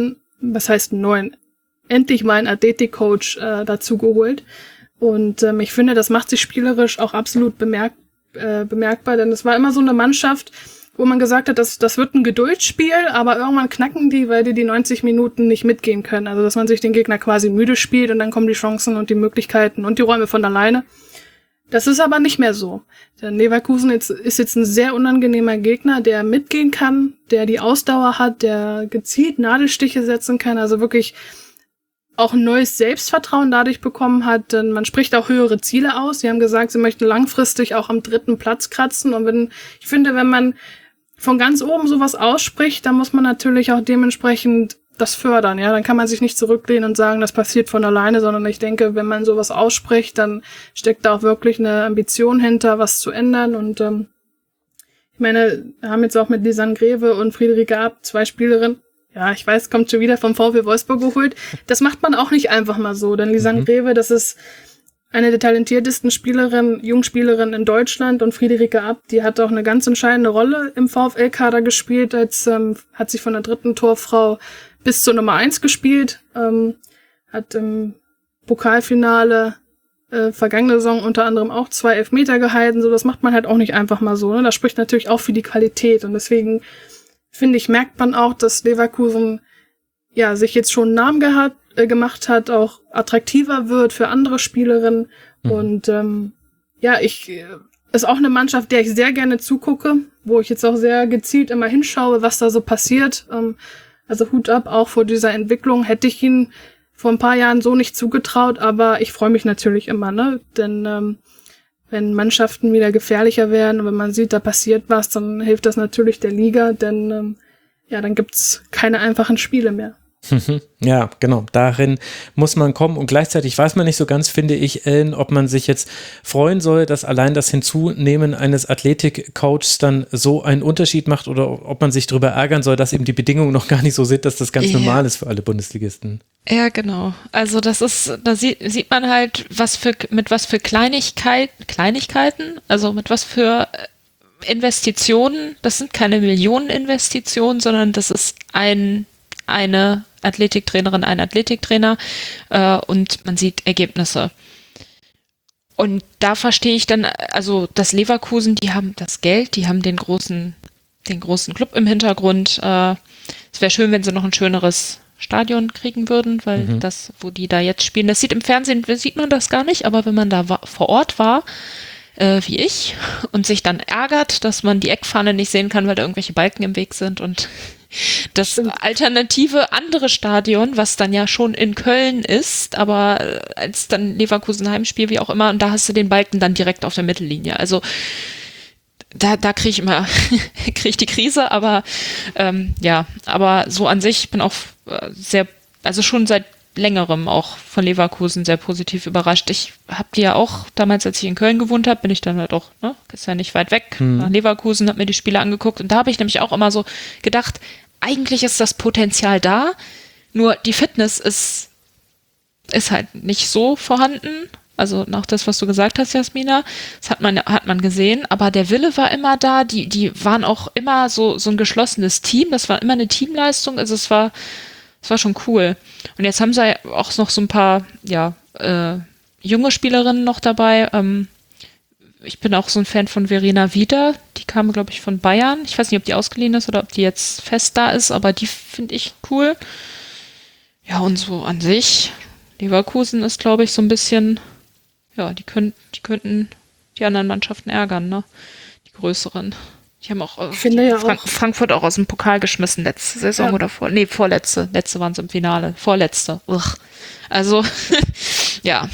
endlich mal einen Athletik-Coach dazu geholt. Und ich finde, das macht sich spielerisch auch absolut bemerkbar, denn es war immer so eine Mannschaft, wo man gesagt hat, das wird ein Geduldsspiel, aber irgendwann knacken die, weil die 90 Minuten nicht mitgehen können. Also, dass man sich den Gegner quasi müde spielt und dann kommen die Chancen und die Möglichkeiten und die Räume von alleine. Das ist aber nicht mehr so. Denn Leverkusen ist jetzt ein sehr unangenehmer Gegner, der mitgehen kann, der die Ausdauer hat, der gezielt Nadelstiche setzen kann, also wirklich auch ein neues Selbstvertrauen dadurch bekommen hat, denn man spricht auch höhere Ziele aus. Sie haben gesagt, sie möchten langfristig auch am 3. Platz kratzen und wenn man von ganz oben sowas ausspricht, dann muss man natürlich auch dementsprechend das fördern, ja. Dann kann man sich nicht zurücklehnen und sagen, das passiert von alleine, sondern ich denke, wenn man sowas ausspricht, dann steckt da auch wirklich eine Ambition hinter, was zu ändern und ich meine, wir haben jetzt auch mit Lisanne Greve und Friederike Ab 2 Spielerinnen ja, ich weiß, kommt schon wieder vom VfL Wolfsburg geholt. Das macht man auch nicht einfach mal so. Denn Lisanne Greve, das ist eine der talentiertesten Jungspielerinnen in Deutschland, und Friederike Abt, die hat auch eine ganz entscheidende Rolle im VfL-Kader gespielt, hat sich von der 3. Torfrau bis zur Nummer 1 gespielt, hat im Pokalfinale vergangene Saison unter anderem auch 2 Elfmeter gehalten, so das macht man halt auch nicht einfach mal so, ne? Das spricht natürlich auch für die Qualität, und deswegen finde ich, merkt man auch, dass Leverkusen ja sich jetzt schon einen Namen gemacht hat, auch attraktiver wird für andere Spielerinnen. Und ist auch eine Mannschaft, der ich sehr gerne zugucke, wo ich jetzt auch sehr gezielt immer hinschaue, was da so passiert. Also Hut ab auch vor dieser Entwicklung. Hätte ich ihn vor ein paar Jahren so nicht zugetraut, aber ich freue mich natürlich immer, ne? Denn wenn Mannschaften wieder gefährlicher werden und wenn man sieht, da passiert was, dann hilft das natürlich der Liga, denn dann gibt's keine einfachen Spiele mehr. Ja, genau. Darin muss man kommen, und gleichzeitig weiß man nicht so ganz, finde ich, ob man sich jetzt freuen soll, dass allein das Hinzunehmen eines Athletikcoaches dann so einen Unterschied macht, oder ob man sich darüber ärgern soll, dass eben die Bedingungen noch gar nicht so sind, dass das ganz normal ist für alle Bundesligisten. Ja, genau. Also da sieht man halt, mit was für Kleinigkeiten, also mit was für Investitionen, das sind keine Millioneninvestitionen, sondern das ist eine Athletiktrainerin, ein Athletiktrainer, und man sieht Ergebnisse. Und da verstehe ich dann, also das Leverkusen, die haben das Geld, die haben den großen Club im Hintergrund. Es wäre schön, wenn sie noch ein schöneres Stadion kriegen würden, weil das, wo die da jetzt spielen, das im Fernsehen sieht man das gar nicht, aber wenn man da vor Ort war, wie ich, und sich dann ärgert, dass man die Eckfahne nicht sehen kann, weil da irgendwelche Balken im Weg sind, und das alternative andere Stadion, was dann ja schon in Köln ist, aber als dann Leverkusen Heimspiel, wie auch immer, und da hast du den Balken dann direkt auf der Mittellinie. Also da kriege ich die Krise, aber aber so an sich bin auch schon seit längerem auch von Leverkusen sehr positiv überrascht. Ich habe die ja auch, damals als ich in Köln gewohnt habe, bin ich dann halt auch, ist ja nicht weit weg, nach Leverkusen, habe mir die Spiele angeguckt, und da habe ich nämlich auch immer so gedacht, eigentlich ist das Potenzial da, nur die Fitness ist halt nicht so vorhanden. Also nach das, was du gesagt hast, Jasmina, das hat man gesehen, aber der Wille war immer da, die waren auch immer so ein geschlossenes Team, das war immer eine Teamleistung, also es war schon cool. Und jetzt haben sie ja auch noch so ein paar, junge Spielerinnen noch dabei. Ich bin auch so ein Fan von Verena Wieder. Die kam, glaube ich, von Bayern. Ich weiß nicht, ob die ausgeliehen ist oder ob die jetzt fest da ist, aber die finde ich cool. Ja, und so an sich, Leverkusen ist, glaube ich, so ein bisschen, die könnten die anderen Mannschaften ärgern, ne? Die größeren. Die haben auch Frankfurt auch aus dem Pokal geschmissen letzte Saison oder vorletzte. Letzte waren sie im Finale. Vorletzte. Ugh. Also, ja.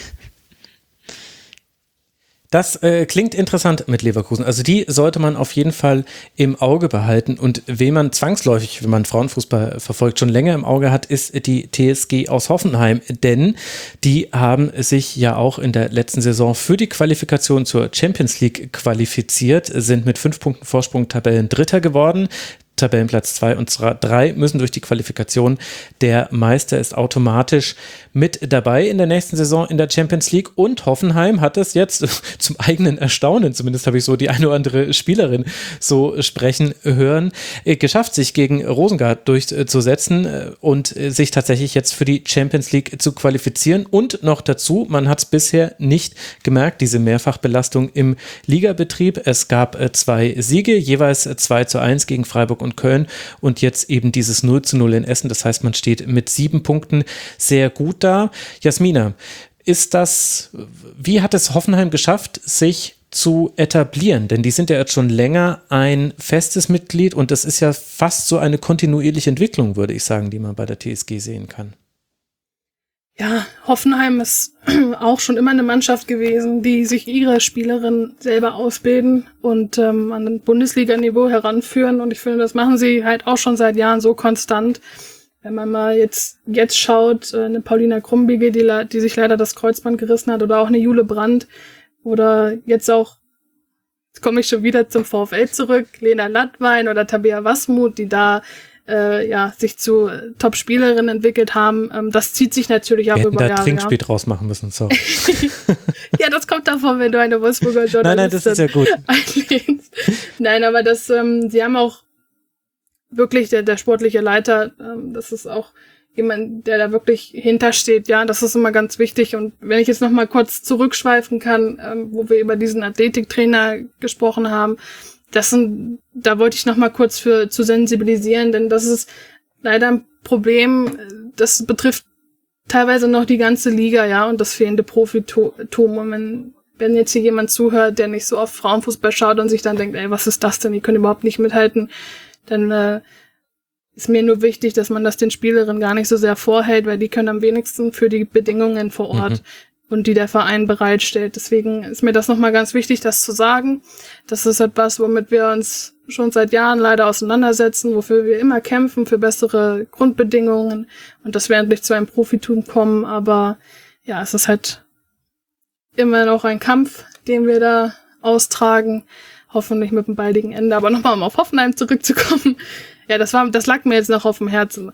Das klingt interessant mit Leverkusen. Also die sollte man auf jeden Fall im Auge behalten. Und wen man zwangsläufig, wenn man Frauenfußball verfolgt, schon länger im Auge hat, ist die TSG aus Hoffenheim. Denn die haben sich ja auch in der letzten Saison für die Qualifikation zur Champions League qualifiziert, sind mit 5 Punkten Vorsprung Tabellendritter geworden. Tabellenplatz 2 und 3 müssen durch die Qualifikation. Der Meister ist automatisch mit dabei in der nächsten Saison in der Champions League, und Hoffenheim hat es jetzt zum eigenen Erstaunen, zumindest habe ich so die eine oder andere Spielerin so sprechen hören, geschafft, sich gegen Rosengard durchzusetzen und sich tatsächlich jetzt für die Champions League zu qualifizieren. Und noch dazu, man hat es bisher nicht gemerkt, diese Mehrfachbelastung im Ligabetrieb. Es gab 2 Siege, jeweils 2:1 gegen Freiburg und Köln, und jetzt eben dieses 0:0 in Essen. Das heißt, man steht mit 7 Punkten sehr gut da. Jasmina, wie hat es Hoffenheim geschafft, sich zu etablieren? Denn die sind ja jetzt schon länger ein festes Mitglied, und das ist ja fast so eine kontinuierliche Entwicklung, würde ich sagen, die man bei der TSG sehen kann. Ja, Hoffenheim ist auch schon immer eine Mannschaft gewesen, die sich ihre Spielerinnen selber ausbilden und an ein Bundesliga-Niveau heranführen. Und ich finde, das machen sie halt auch schon seit Jahren so konstant. Wenn man mal jetzt schaut, eine Paulina Krumbiegel, die sich leider das Kreuzband gerissen hat, oder auch eine Jule Brandt, oder jetzt komme ich schon wieder zum VfL zurück, Lena Lattwein oder Tabea Wasmuth, die da sich zu Top-Spielerinnen entwickelt haben. Das zieht sich natürlich auch über Jahre. Wir hätten da Trinkspiel draus machen müssen, sorry. Ja, das kommt davon, wenn du eine Wolfsburger Journalistin Nein, das ist ja gut. einlehnst. Nein, aber sie haben auch wirklich der sportliche Leiter, das ist auch jemand, der da wirklich hintersteht, ja, das ist immer ganz wichtig. Und wenn ich jetzt noch mal kurz zurückschweifen kann, wo wir über diesen Athletiktrainer gesprochen haben, da wollte ich noch mal kurz zu sensibilisieren, denn das ist leider ein Problem, das betrifft teilweise noch die ganze Liga, ja, und das fehlende Profitum. Und wenn jetzt hier jemand zuhört, der nicht so oft Frauenfußball schaut und sich dann denkt, ey, was ist das denn, die können überhaupt nicht mithalten, dann ist mir nur wichtig, dass man das den Spielerinnen gar nicht so sehr vorhält, weil die können am wenigsten für die Bedingungen vor Ort und die der Verein bereitstellt. Deswegen ist mir das nochmal ganz wichtig, das zu sagen. Das ist etwas, womit wir uns schon seit Jahren leider auseinandersetzen, wofür wir immer kämpfen, für bessere Grundbedingungen und dass wir endlich zu einem Profitum kommen. Aber ja, es ist halt immer noch ein Kampf, den wir da austragen, hoffentlich mit einem baldigen Ende. Aber nochmal, um auf Hoffenheim zurückzukommen. Ja, das lag mir jetzt noch auf dem Herzen.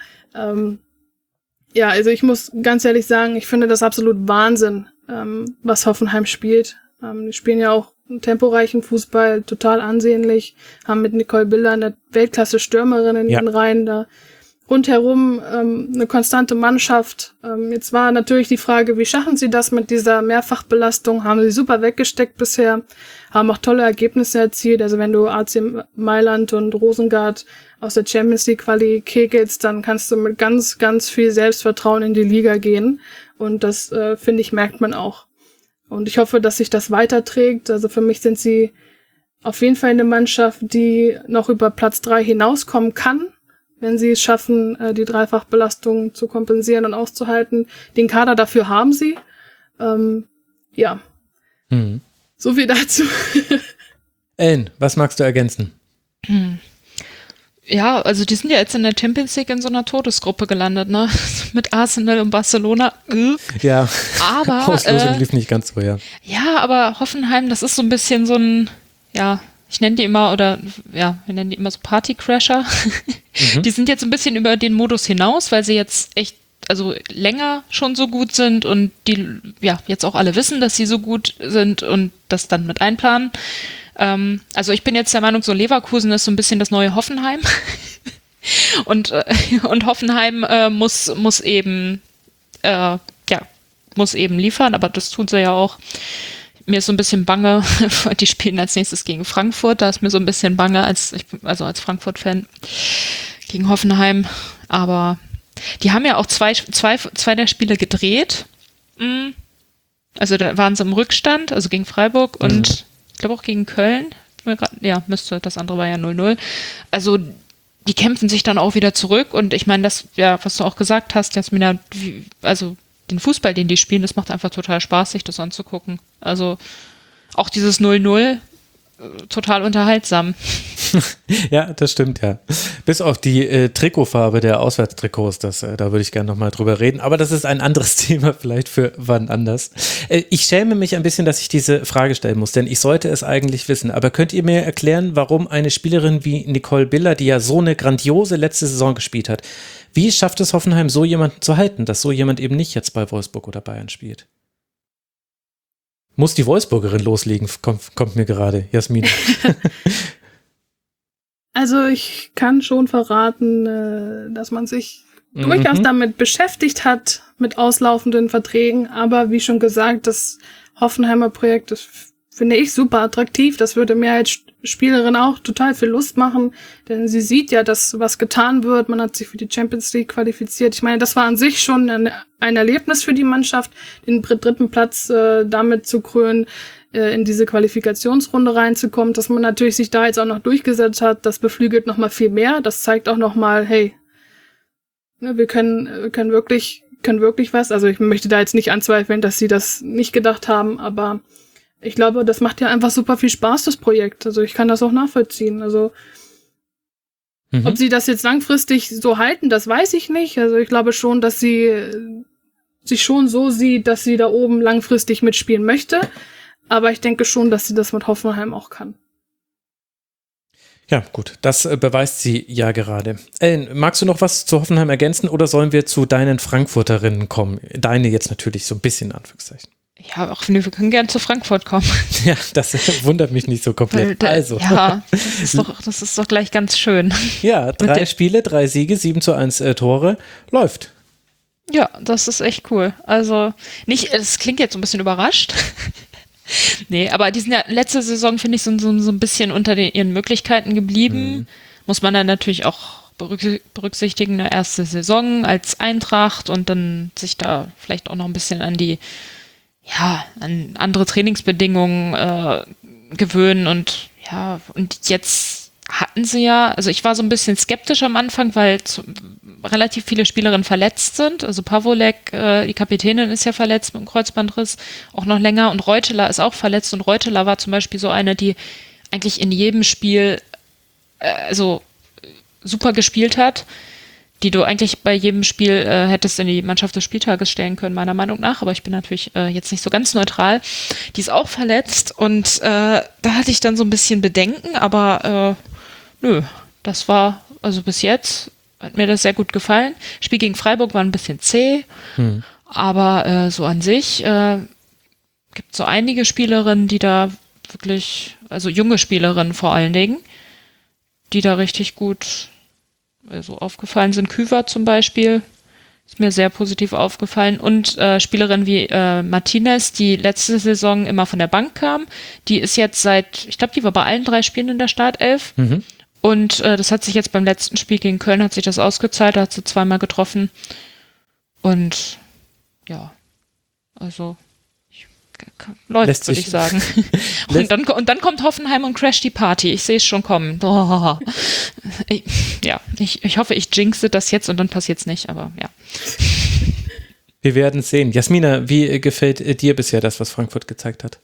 Ja, also ich muss ganz ehrlich sagen, ich finde das absolut Wahnsinn, was Hoffenheim spielt. Die spielen ja auch einen temporeichen Fußball, total ansehnlich, haben mit Nicole Biller eine Weltklasse-Stürmerin in den Reihen da. Rundherum eine konstante Mannschaft. Jetzt war natürlich die Frage, wie schaffen sie das mit dieser Mehrfachbelastung? Haben sie super weggesteckt bisher, haben auch tolle Ergebnisse erzielt. Also wenn du AC Mailand und Rosengard aus der Champions League Quali kegelst, dann kannst du mit ganz, ganz viel Selbstvertrauen in die Liga gehen. Und das, finde ich, merkt man auch. Und ich hoffe, dass sich das weiterträgt. Also für mich sind sie auf jeden Fall eine Mannschaft, die noch über Platz 3 hinauskommen kann, wenn sie es schaffen, die Dreifachbelastung zu kompensieren und auszuhalten. Den Kader dafür haben sie. Ja. So viel dazu. Ellen, was magst du ergänzen? Ja, also die sind ja jetzt in der Champions League in so einer Todesgruppe gelandet, ne? Mit Arsenal und Barcelona. Ja, aber Auslosung lief nicht ganz so, ja. Ja, aber Hoffenheim, das ist so ein bisschen so ein, ja, wir nennen die immer so Partycrasher. Die sind jetzt ein bisschen über den Modus hinaus, weil sie jetzt echt, also länger schon so gut sind und die, ja, jetzt auch alle wissen, dass sie so gut sind und das dann mit einplanen. Also ich bin jetzt der Meinung, so Leverkusen ist so ein bisschen das neue Hoffenheim. und Hoffenheim muss eben liefern, aber das tun sie ja auch. Mir ist so ein bisschen bange, die spielen als nächstes gegen Frankfurt, da ist mir so ein bisschen bange, als Frankfurt-Fan gegen Hoffenheim, aber die haben ja auch zwei der Spiele gedreht, also da waren sie im Rückstand, also gegen Freiburg und ich glaube auch gegen Köln, das andere war ja 0-0, also die kämpfen sich dann auch wieder zurück und ich meine, das, ja, was du auch gesagt hast, Jasmina, also den Fußball, den die spielen, das macht einfach total Spaß, sich das anzugucken. Also auch dieses 0-0, total unterhaltsam. Ja, das stimmt, ja. Bis auf die Trikotfarbe der Auswärtstrikots, da würde ich gerne nochmal drüber reden. Aber das ist ein anderes Thema, vielleicht für wann anders. Ich schäme mich ein bisschen, dass ich diese Frage stellen muss, denn ich sollte es eigentlich wissen. Aber könnt ihr mir erklären, warum eine Spielerin wie Nicole Biller, die ja so eine grandiose letzte Saison gespielt hat, wie schafft es Hoffenheim, so jemanden zu halten, dass so jemand eben nicht jetzt bei Wolfsburg oder Bayern spielt? Muss die Wolfsburgerin loslegen, kommt mir gerade, Jasmin. Also ich kann schon verraten, dass man sich durchaus damit beschäftigt hat, mit auslaufenden Verträgen. Aber wie schon gesagt, das Hoffenheimer Projekt, das finde ich super attraktiv. Das würde mir als Spielerin auch total viel Lust machen, denn sie sieht ja, dass was getan wird. Man hat sich für die Champions League qualifiziert. Ich meine, das war an sich schon ein Erlebnis für die Mannschaft, den dritten Platz damit zu krönen, in diese Qualifikationsrunde reinzukommen. Dass man natürlich sich da jetzt auch noch durchgesetzt hat, das beflügelt noch mal viel mehr. Das zeigt auch noch mal, hey, ne, wir können wirklich was. Also ich möchte da jetzt nicht anzweifeln, dass sie das nicht gedacht haben, aber ich glaube, das macht ja einfach super viel Spaß, das Projekt. Also ich kann das auch nachvollziehen. Also ob sie das jetzt langfristig so halten, das weiß ich nicht. Also ich glaube schon, dass sie sich schon so sieht, dass sie da oben langfristig mitspielen möchte. Aber ich denke schon, dass sie das mit Hoffenheim auch kann. Ja, gut, das beweist sie ja gerade. Ellen, magst du noch was zu Hoffenheim ergänzen oder sollen wir zu deinen Frankfurterinnen kommen? Deine jetzt natürlich so ein bisschen, in Anführungszeichen. Ja, auch wir können gern zu Frankfurt kommen. Ja, das wundert mich nicht so komplett. Also. Ja, das ist doch gleich ganz schön. Ja, 3 Spiele, 3 Siege, 7:1 Tore. Läuft. Ja, das ist echt cool. Also, es klingt jetzt so ein bisschen überrascht. Nee, aber die sind ja letzte Saison, finde ich, so ein bisschen unter ihren Möglichkeiten geblieben. Muss man dann natürlich auch berücksichtigen, eine erste Saison als Eintracht und dann sich da vielleicht auch noch ein bisschen an andere Trainingsbedingungen gewöhnen und jetzt hatten sie ja, also ich war so ein bisschen skeptisch am Anfang, weil relativ viele Spielerinnen verletzt sind. Also Pavolek, die Kapitänin, ist ja verletzt mit dem Kreuzbandriss, auch noch länger. Und Reuteler ist auch verletzt. Und Reuteler war zum Beispiel so eine, die eigentlich in jedem Spiel super gespielt hat, die du eigentlich bei jedem Spiel hättest in die Mannschaft des Spieltages stellen können, meiner Meinung nach. Aber ich bin natürlich jetzt nicht so ganz neutral. Die ist auch verletzt. Und da hatte ich dann so ein bisschen Bedenken. Aber nö, das war, also bis jetzt hat mir das sehr gut gefallen. Spiel gegen Freiburg war ein bisschen zäh, aber so an sich gibt so einige Spielerinnen, die da wirklich, also junge Spielerinnen vor allen Dingen, die da richtig gut aufgefallen sind. Küver zum Beispiel ist mir sehr positiv aufgefallen und Spielerinnen wie Martinez, die letzte Saison immer von der Bank kam, die ist jetzt ich glaube, die war bei allen 3 Spielen in der Startelf. Und das hat sich jetzt beim letzten Spiel gegen Köln hat sich das ausgezahlt, da hat sie 2-mal getroffen. Und ja, also läuft, würde ich sagen. Und dann kommt Hoffenheim und crasht die Party. Ich sehe es schon kommen. Oh. Ich hoffe, ich jinxe das jetzt und dann passiert es nicht, aber ja. Wir werden es sehen. Jasmina, wie gefällt dir bisher das, was Frankfurt gezeigt hat?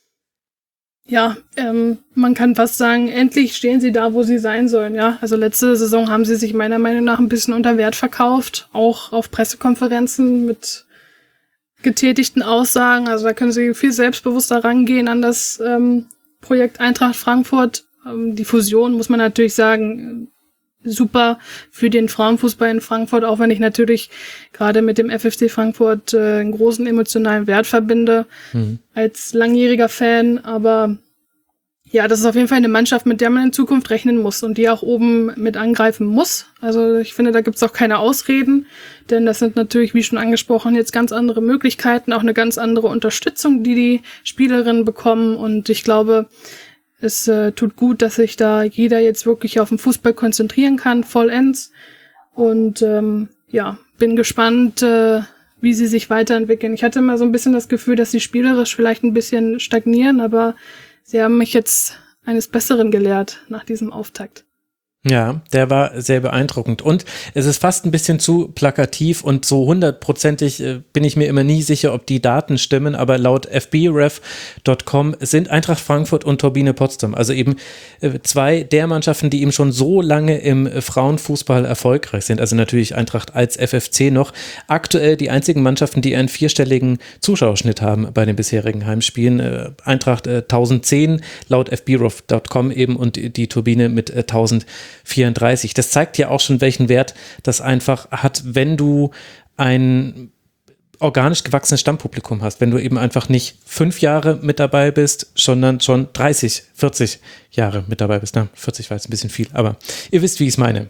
Ja, man kann fast sagen, endlich stehen sie da, wo sie sein sollen, ja. Also letzte Saison haben sie sich meiner Meinung nach ein bisschen unter Wert verkauft, auch auf Pressekonferenzen mit getätigten Aussagen. Also da können sie viel selbstbewusster rangehen an das Projekt Eintracht Frankfurt. Die Fusion, muss man natürlich sagen, super für den Frauenfußball in Frankfurt, auch wenn ich natürlich gerade mit dem FFC Frankfurt einen großen emotionalen Wert verbinde, als langjähriger Fan, aber ja, das ist auf jeden Fall eine Mannschaft, mit der man in Zukunft rechnen muss und die auch oben mit angreifen muss. Also ich finde, da gibt's auch keine Ausreden, denn das sind natürlich, wie schon angesprochen, jetzt ganz andere Möglichkeiten, auch eine ganz andere Unterstützung, die Spielerinnen bekommen und ich glaube, es tut gut, dass sich da jeder jetzt wirklich auf den Fußball konzentrieren kann, vollends. Und bin gespannt, wie sie sich weiterentwickeln. Ich hatte immer so ein bisschen das Gefühl, dass sie spielerisch vielleicht ein bisschen stagnieren, aber sie haben mich jetzt eines Besseren gelehrt nach diesem Auftakt. Ja, der war sehr beeindruckend und es ist fast ein bisschen zu plakativ und so 100%ig bin ich mir immer nie sicher, ob die Daten stimmen, aber laut fbref.com sind Eintracht Frankfurt und Turbine Potsdam, also eben 2 der Mannschaften, die eben schon so lange im Frauenfußball erfolgreich sind, also natürlich Eintracht als FFC noch, aktuell die einzigen Mannschaften, die einen 4-stelligen Zuschauerschnitt haben bei den bisherigen Heimspielen. Eintracht 1010 laut fbref.com eben und die Turbine mit 1034. Das zeigt ja auch schon, welchen Wert das einfach hat, wenn du ein organisch gewachsenes Stammpublikum hast, wenn du eben einfach nicht 5 Jahre mit dabei bist, sondern schon 30, 40 Jahre mit dabei bist. Na, 40 war jetzt ein bisschen viel, aber ihr wisst, wie ich es meine.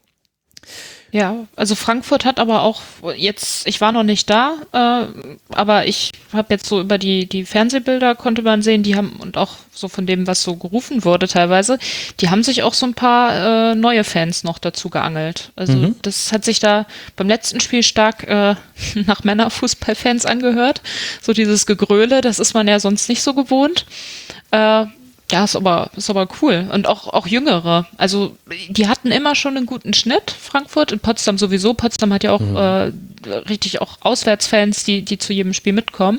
Ja, also Frankfurt hat aber auch jetzt, ich war noch nicht da, aber ich habe jetzt so über die Fernsehbilder konnte man sehen, die haben, und auch so von dem, was so gerufen wurde teilweise, die haben sich auch so ein paar neue Fans noch dazu geangelt. Also das hat sich da beim letzten Spiel stark nach Männerfußballfans angehört. So dieses Gegröle, das ist man ja sonst nicht so gewohnt. Ja, ist aber cool. Und auch Jüngere. Also, die hatten immer schon einen guten Schnitt, Frankfurt. In Potsdam sowieso. Potsdam hat ja auch richtig auch Auswärtsfans, die zu jedem Spiel mitkommen.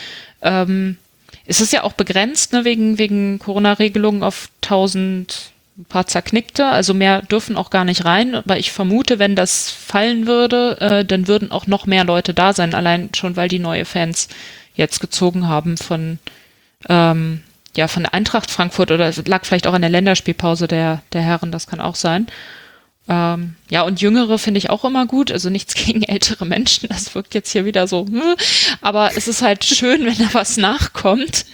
Es ist ja auch begrenzt, ne, wegen Corona-Regelungen auf 1000, ein paar zerknickte. Also mehr dürfen auch gar nicht rein. Aber ich vermute, wenn das fallen würde, dann würden auch noch mehr Leute da sein. Allein schon, weil die neue Fans jetzt gezogen haben von von der Eintracht Frankfurt oder es lag vielleicht auch an der Länderspielpause der Herren, das kann auch sein. Und Jüngere finde ich auch immer gut, also nichts gegen ältere Menschen, das wirkt jetzt hier wieder so, aber es ist halt schön, wenn da was nachkommt.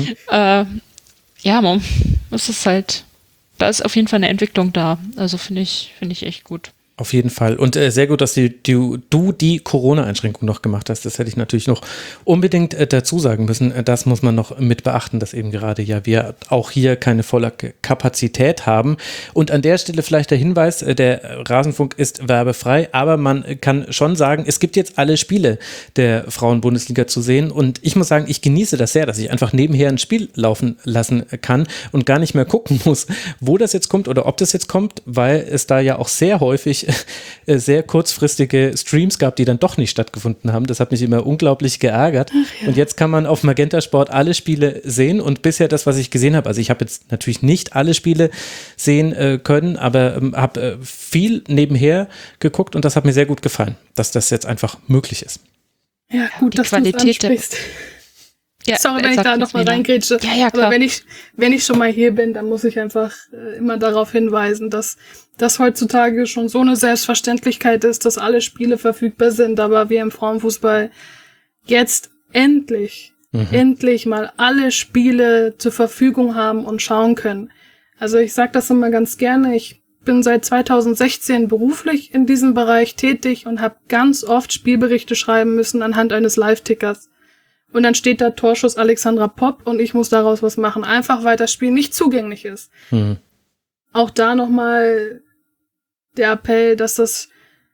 Es ist halt, da ist auf jeden Fall eine Entwicklung da, also finde ich echt gut. Auf jeden Fall. Und sehr gut, dass du die Corona-Einschränkung noch gemacht hast. Das hätte ich natürlich noch unbedingt dazu sagen müssen. Das muss man noch mit beachten, dass eben gerade wir auch hier keine volle Kapazität haben. Und an der Stelle vielleicht der Hinweis, der Rasenfunk ist werbefrei, aber man kann schon sagen, es gibt jetzt alle Spiele der Frauen-Bundesliga zu sehen. Und ich muss sagen, ich genieße das sehr, dass ich einfach nebenher ein Spiel laufen lassen kann und gar nicht mehr gucken muss, wo das jetzt kommt oder ob das jetzt kommt, weil es da ja auch sehr häufig sehr kurzfristige Streams gab, die dann doch nicht stattgefunden haben. Das hat mich immer unglaublich geärgert. Ja. Und jetzt kann man auf Magenta Sport alle Spiele sehen und bisher das, was ich gesehen habe, also ich habe jetzt natürlich nicht alle Spiele sehen können, aber habe viel nebenher geguckt und das hat mir sehr gut gefallen, dass das jetzt einfach möglich ist. Ja, gut, dass du es ansprichst. Ja, sorry, wenn ich da nochmal reingrätsche. Ja, klar. Aber wenn ich schon mal hier bin, dann muss ich einfach immer darauf hinweisen, dass das heutzutage schon so eine Selbstverständlichkeit ist, dass alle Spiele verfügbar sind, aber wir im Frauenfußball jetzt endlich mal alle Spiele zur Verfügung haben und schauen können. Also ich sage das immer ganz gerne, ich bin seit 2016 beruflich in diesem Bereich tätig und habe ganz oft Spielberichte schreiben müssen anhand eines Live-Tickers. Und dann steht da Torschuss Alexandra Popp und ich muss daraus was machen. Einfach, weil das Spiel nicht zugänglich ist. Auch da nochmal der Appell, dass das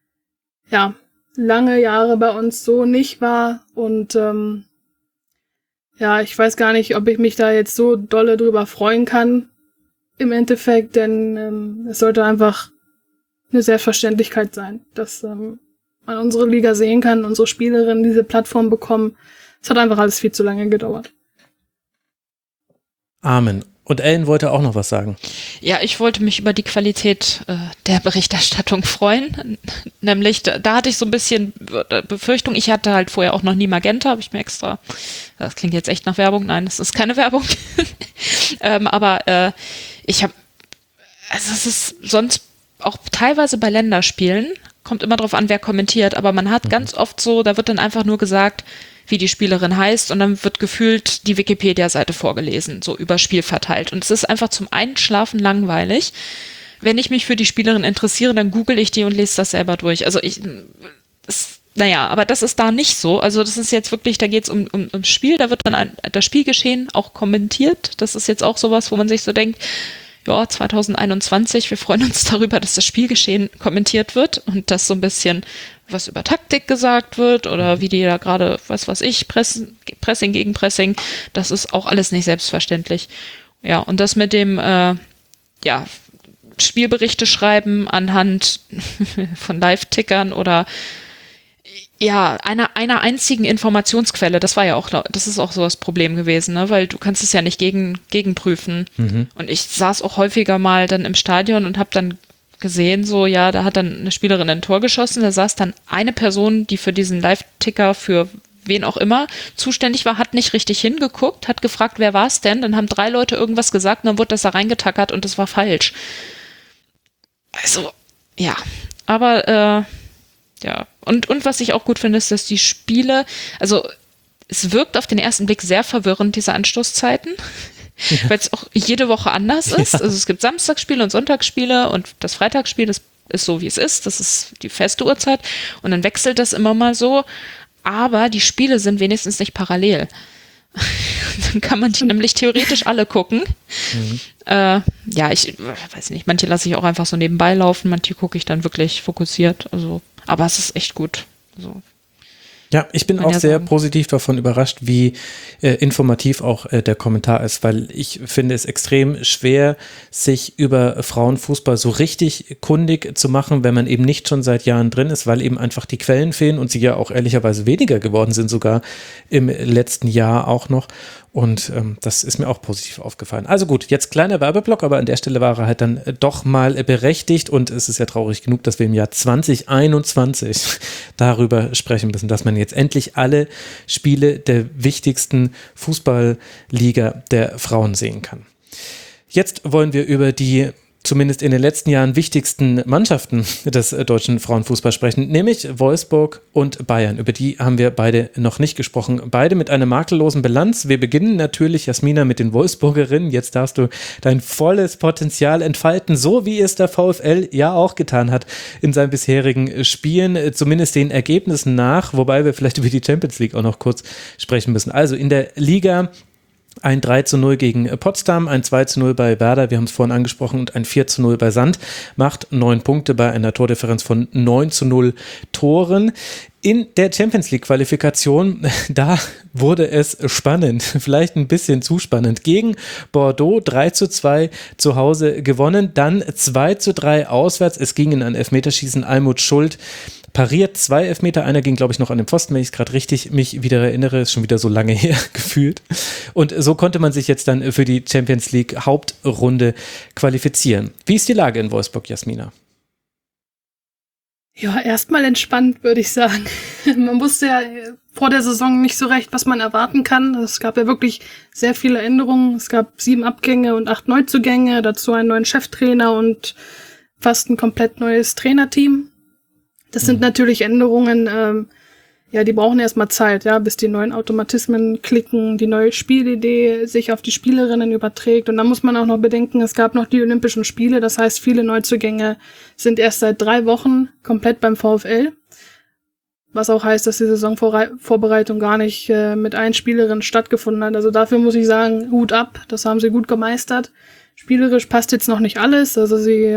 lange Jahre bei uns so nicht war. Und ich weiß gar nicht, ob ich mich da jetzt so dolle drüber freuen kann im Endeffekt, denn es sollte einfach eine Selbstverständlichkeit sein, dass man unsere Liga sehen kann, unsere Spielerinnen diese Plattform bekommen. Es hat einfach alles viel zu lange gedauert. Amen. Und Ellen wollte auch noch was sagen. Ja, ich wollte mich über die Qualität der Berichterstattung freuen. Nämlich, da hatte ich so ein bisschen Befürchtung. Ich hatte halt vorher auch noch nie Magenta, habe ich mir extra, das klingt jetzt echt nach Werbung. Nein, das ist keine Werbung. Aber ich habe, also es ist sonst auch teilweise bei Länderspielen, kommt immer drauf an, wer kommentiert, aber man hat ganz oft so, da wird dann einfach nur gesagt, wie die Spielerin heißt und dann wird gefühlt die Wikipedia-Seite vorgelesen, so über Spiel verteilt. Und es ist einfach zum Einschlafen langweilig. Wenn ich mich für die Spielerin interessiere, dann google ich die und lese das selber durch. Also aber das ist da nicht so. Also das ist jetzt wirklich, da geht es ums Spiel, da wird dann das Spielgeschehen auch kommentiert. Das ist jetzt auch sowas, wo man sich so denkt, ja, 2021, wir freuen uns darüber, dass das Spielgeschehen kommentiert wird und dass so ein bisschen was über Taktik gesagt wird oder wie die da gerade, Pressing gegen Pressing, das ist auch alles nicht selbstverständlich. Ja, und das mit dem, Spielberichte schreiben anhand von Live-Tickern oder einer einzigen Informationsquelle, das ist auch so das Problem gewesen, ne? Weil du kannst es ja nicht gegenprüfen. Und ich saß auch häufiger mal dann im Stadion und habe dann gesehen, da hat dann eine Spielerin ein Tor geschossen, da saß dann eine Person, die für diesen Live-Ticker für wen auch immer zuständig war, hat nicht richtig hingeguckt, hat gefragt, wer war es denn? Dann haben 3 Leute irgendwas gesagt und dann wurde das da reingetackert und das war falsch. Also, ja. Aber, Und was ich auch gut finde, ist, dass die Spiele, also es wirkt auf den ersten Blick sehr verwirrend, diese Anstoßzeiten, weil es auch jede Woche anders ist. Also es gibt Samstagsspiele und Sonntagsspiele und das Freitagsspiel, das ist so, wie es ist. Das ist die feste Uhrzeit und dann wechselt das immer mal so. Aber die Spiele sind wenigstens nicht parallel. Dann kann man die nämlich theoretisch alle gucken. Ich weiß nicht, manche lasse ich auch einfach so nebenbei laufen, manche gucke ich dann wirklich fokussiert. Also, aber es ist echt gut. Also, ja, ich bin auch sehr positiv davon überrascht, wie informativ auch der Kommentar ist, weil ich finde es extrem schwer, sich über Frauenfußball so richtig kundig zu machen, wenn man eben nicht schon seit Jahren drin ist, weil eben einfach die Quellen fehlen und sie ja auch ehrlicherweise weniger geworden sind, sogar im letzten Jahr auch noch. Und das ist mir auch positiv aufgefallen. Also gut, jetzt kleiner Werbeblock, aber an der Stelle war er halt dann doch mal berechtigt und es ist ja traurig genug, dass wir im Jahr 2021 darüber sprechen müssen, dass man jetzt endlich alle Spiele der wichtigsten Fußballliga der Frauen sehen kann. Jetzt wollen wir über die zumindest in den letzten Jahren wichtigsten Mannschaften des deutschen Frauenfußballs sprechen, nämlich Wolfsburg und Bayern. Über die haben wir beide noch nicht gesprochen. Beide mit einer makellosen Bilanz. Wir beginnen natürlich, Jasmina, mit den Wolfsburgerinnen. Jetzt darfst du dein volles Potenzial entfalten, so wie es der VfL ja auch getan hat in seinen bisherigen Spielen, zumindest den Ergebnissen nach, wobei wir vielleicht über die Champions League auch noch kurz sprechen müssen. Also in der Liga ein 3:0 gegen Potsdam, ein 2:0 bei Werder, wir haben es vorhin angesprochen, und ein 4:0 bei Sand, macht 9 Punkte bei einer Tordifferenz von 9:0 Toren. In der Champions League Qualifikation, da wurde es spannend, vielleicht ein bisschen zu spannend. Gegen Bordeaux 3:2 zu Hause gewonnen, dann 2:3 auswärts. Es ging in ein Elfmeterschießen, Almut Schuld pariert 2 Elfmeter, einer ging, glaube ich, noch an den Pfosten, wenn ich es gerade richtig mich wieder erinnere, ist schon wieder so lange her gefühlt. Und so konnte man sich jetzt dann für die Champions League Hauptrunde qualifizieren. Wie ist die Lage in Wolfsburg, Jasmina? Ja, erstmal entspannt, würde ich sagen. Man wusste ja vor der Saison nicht so recht, was man erwarten kann. Es gab ja wirklich sehr viele Änderungen. Es gab 7 Abgänge und 8 Neuzugänge, dazu einen neuen Cheftrainer und fast ein komplett neues Trainerteam. Das sind natürlich Änderungen, die brauchen erstmal Zeit, ja, bis die neuen Automatismen klicken, die neue Spielidee sich auf die Spielerinnen überträgt. Und dann muss man auch noch bedenken, es gab noch die Olympischen Spiele, das heißt, viele Neuzugänge sind erst seit 3 Wochen komplett beim VfL. Was auch heißt, dass die Saisonvorbereitung gar nicht mit allen Spielerinnen stattgefunden hat. Also dafür muss ich sagen, Hut ab, das haben sie gut gemeistert. Spielerisch passt jetzt noch nicht alles, also sie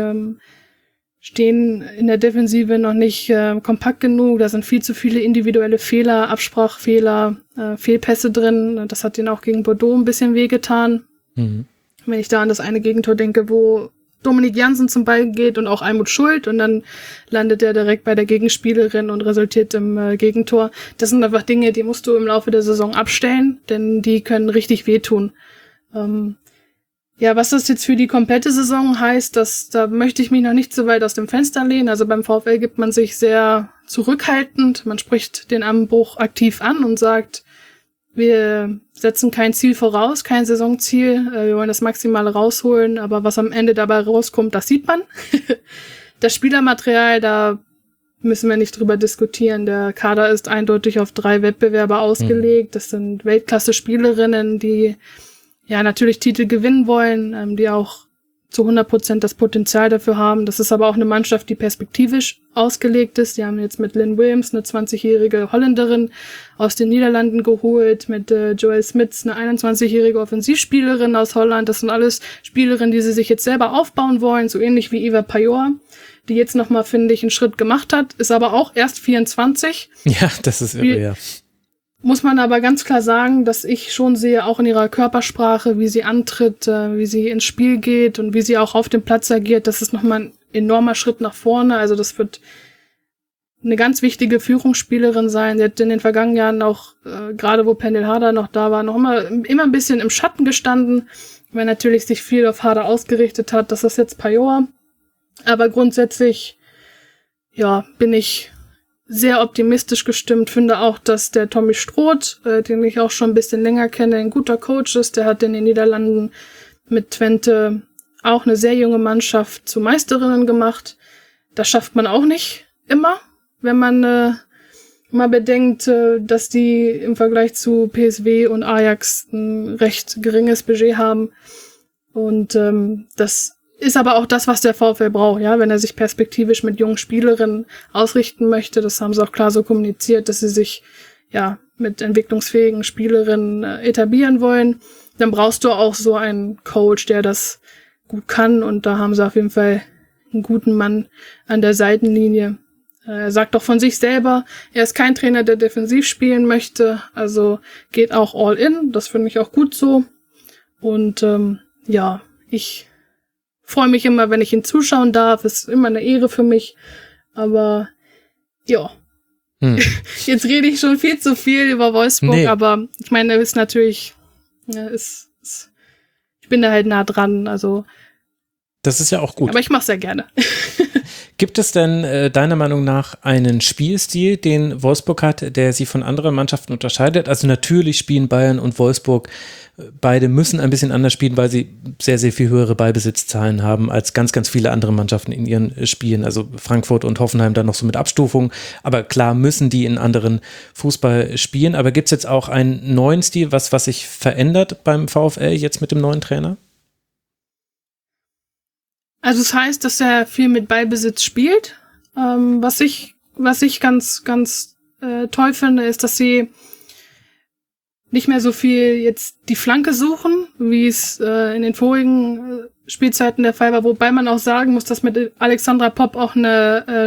stehen in der Defensive noch nicht kompakt genug. Da sind viel zu viele individuelle Fehler, Absprachfehler, Fehlpässe drin. Das hat ihnen auch gegen Bordeaux ein bisschen wehgetan. Mhm. Wenn ich da an das eine Gegentor denke, wo Dominik Jansen zum Ball geht und auch Almut Schuld und dann landet er direkt bei der Gegenspielerin und resultiert im Gegentor. Das sind einfach Dinge, die musst du im Laufe der Saison abstellen, denn die können richtig wehtun. Ja, was das jetzt für die komplette Saison heißt, da möchte ich mich noch nicht so weit aus dem Fenster lehnen. Also beim VfL gibt man sich sehr zurückhaltend. Man spricht den Anbruch aktiv an und sagt, wir setzen kein Ziel voraus, kein Saisonziel. Wir wollen das Maximale rausholen, aber was am Ende dabei rauskommt, das sieht man. Das Spielermaterial, da müssen wir nicht drüber diskutieren. Der Kader ist eindeutig auf 3 Wettbewerber ausgelegt. Das sind Weltklasse-Spielerinnen, die ja natürlich Titel gewinnen wollen, die auch zu 100% das Potenzial dafür haben. Das ist aber auch eine Mannschaft, die perspektivisch ausgelegt ist. Die haben jetzt mit Lynn Williams eine 20-jährige Holländerin aus den Niederlanden geholt, mit Joelle Smits eine 21-jährige Offensivspielerin aus Holland. Das sind alles Spielerinnen, die sie sich jetzt selber aufbauen wollen, so ähnlich wie Eva Pajor, die jetzt nochmal, finde ich, einen Schritt gemacht hat, ist aber auch erst 24. Ja, das ist irre, ja. Muss man aber ganz klar sagen, dass ich schon sehe, auch in ihrer Körpersprache, wie sie antritt, wie sie ins Spiel geht und wie sie auch auf dem Platz agiert, das ist nochmal ein enormer Schritt nach vorne. Also das wird eine ganz wichtige Führungsspielerin sein. Sie hat in den vergangenen Jahren auch, gerade wo Pendel Harder noch da war, noch immer ein bisschen im Schatten gestanden, weil natürlich sich viel auf Harder ausgerichtet hat. Das ist jetzt Pajor. Aber grundsätzlich, ja, bin ich sehr optimistisch gestimmt, finde auch, dass der Tommy Stroth, den ich auch schon ein bisschen länger kenne, ein guter Coach ist. Der hat in den Niederlanden mit Twente auch eine sehr junge Mannschaft zu Meisterinnen gemacht. Das schafft man auch nicht immer, wenn man mal bedenkt, dass die im Vergleich zu PSW und Ajax ein recht geringes Budget haben. Und das ist aber auch das, was der VfL braucht, ja, wenn er sich perspektivisch mit jungen Spielerinnen ausrichten möchte. Das haben sie auch klar so kommuniziert, dass sie sich ja mit entwicklungsfähigen Spielerinnen etablieren wollen. Dann brauchst du auch so einen Coach, der das gut kann, und da haben sie auf jeden Fall einen guten Mann an der Seitenlinie. Er sagt doch von sich selber, er ist kein Trainer, der defensiv spielen möchte, also geht auch all in. Das finde ich auch gut so. Und ich freue mich immer, wenn ich ihn zuschauen darf. Ist immer eine Ehre für mich. Aber ja, Jetzt rede ich schon viel zu viel über Wolfsburg, aber ich meine, er ist natürlich Ja, ich bin da halt nah dran, also. Das ist ja auch gut. Aber ich mache sehr gerne. Gibt es denn deiner Meinung nach einen Spielstil, den Wolfsburg hat, der sie von anderen Mannschaften unterscheidet? Also natürlich spielen Bayern und Wolfsburg, beide müssen ein bisschen anders spielen, weil sie sehr, sehr viel höhere Ballbesitzzahlen haben als ganz, ganz viele andere Mannschaften in ihren Spielen. Also Frankfurt und Hoffenheim dann noch so mit Abstufung. Aber klar müssen die in anderen Fußball spielen. Aber gibt es jetzt auch einen neuen Stil, was sich verändert beim VfL jetzt mit dem neuen Trainer? Also es heißt, dass er viel mit Ballbesitz spielt. Was ich ganz, ganz toll finde, ist, dass sie nicht mehr so viel jetzt die Flanke suchen, wie es in den vorigen Spielzeiten der Fall war, wobei man auch sagen muss, dass mit Alexandra Popp auch eine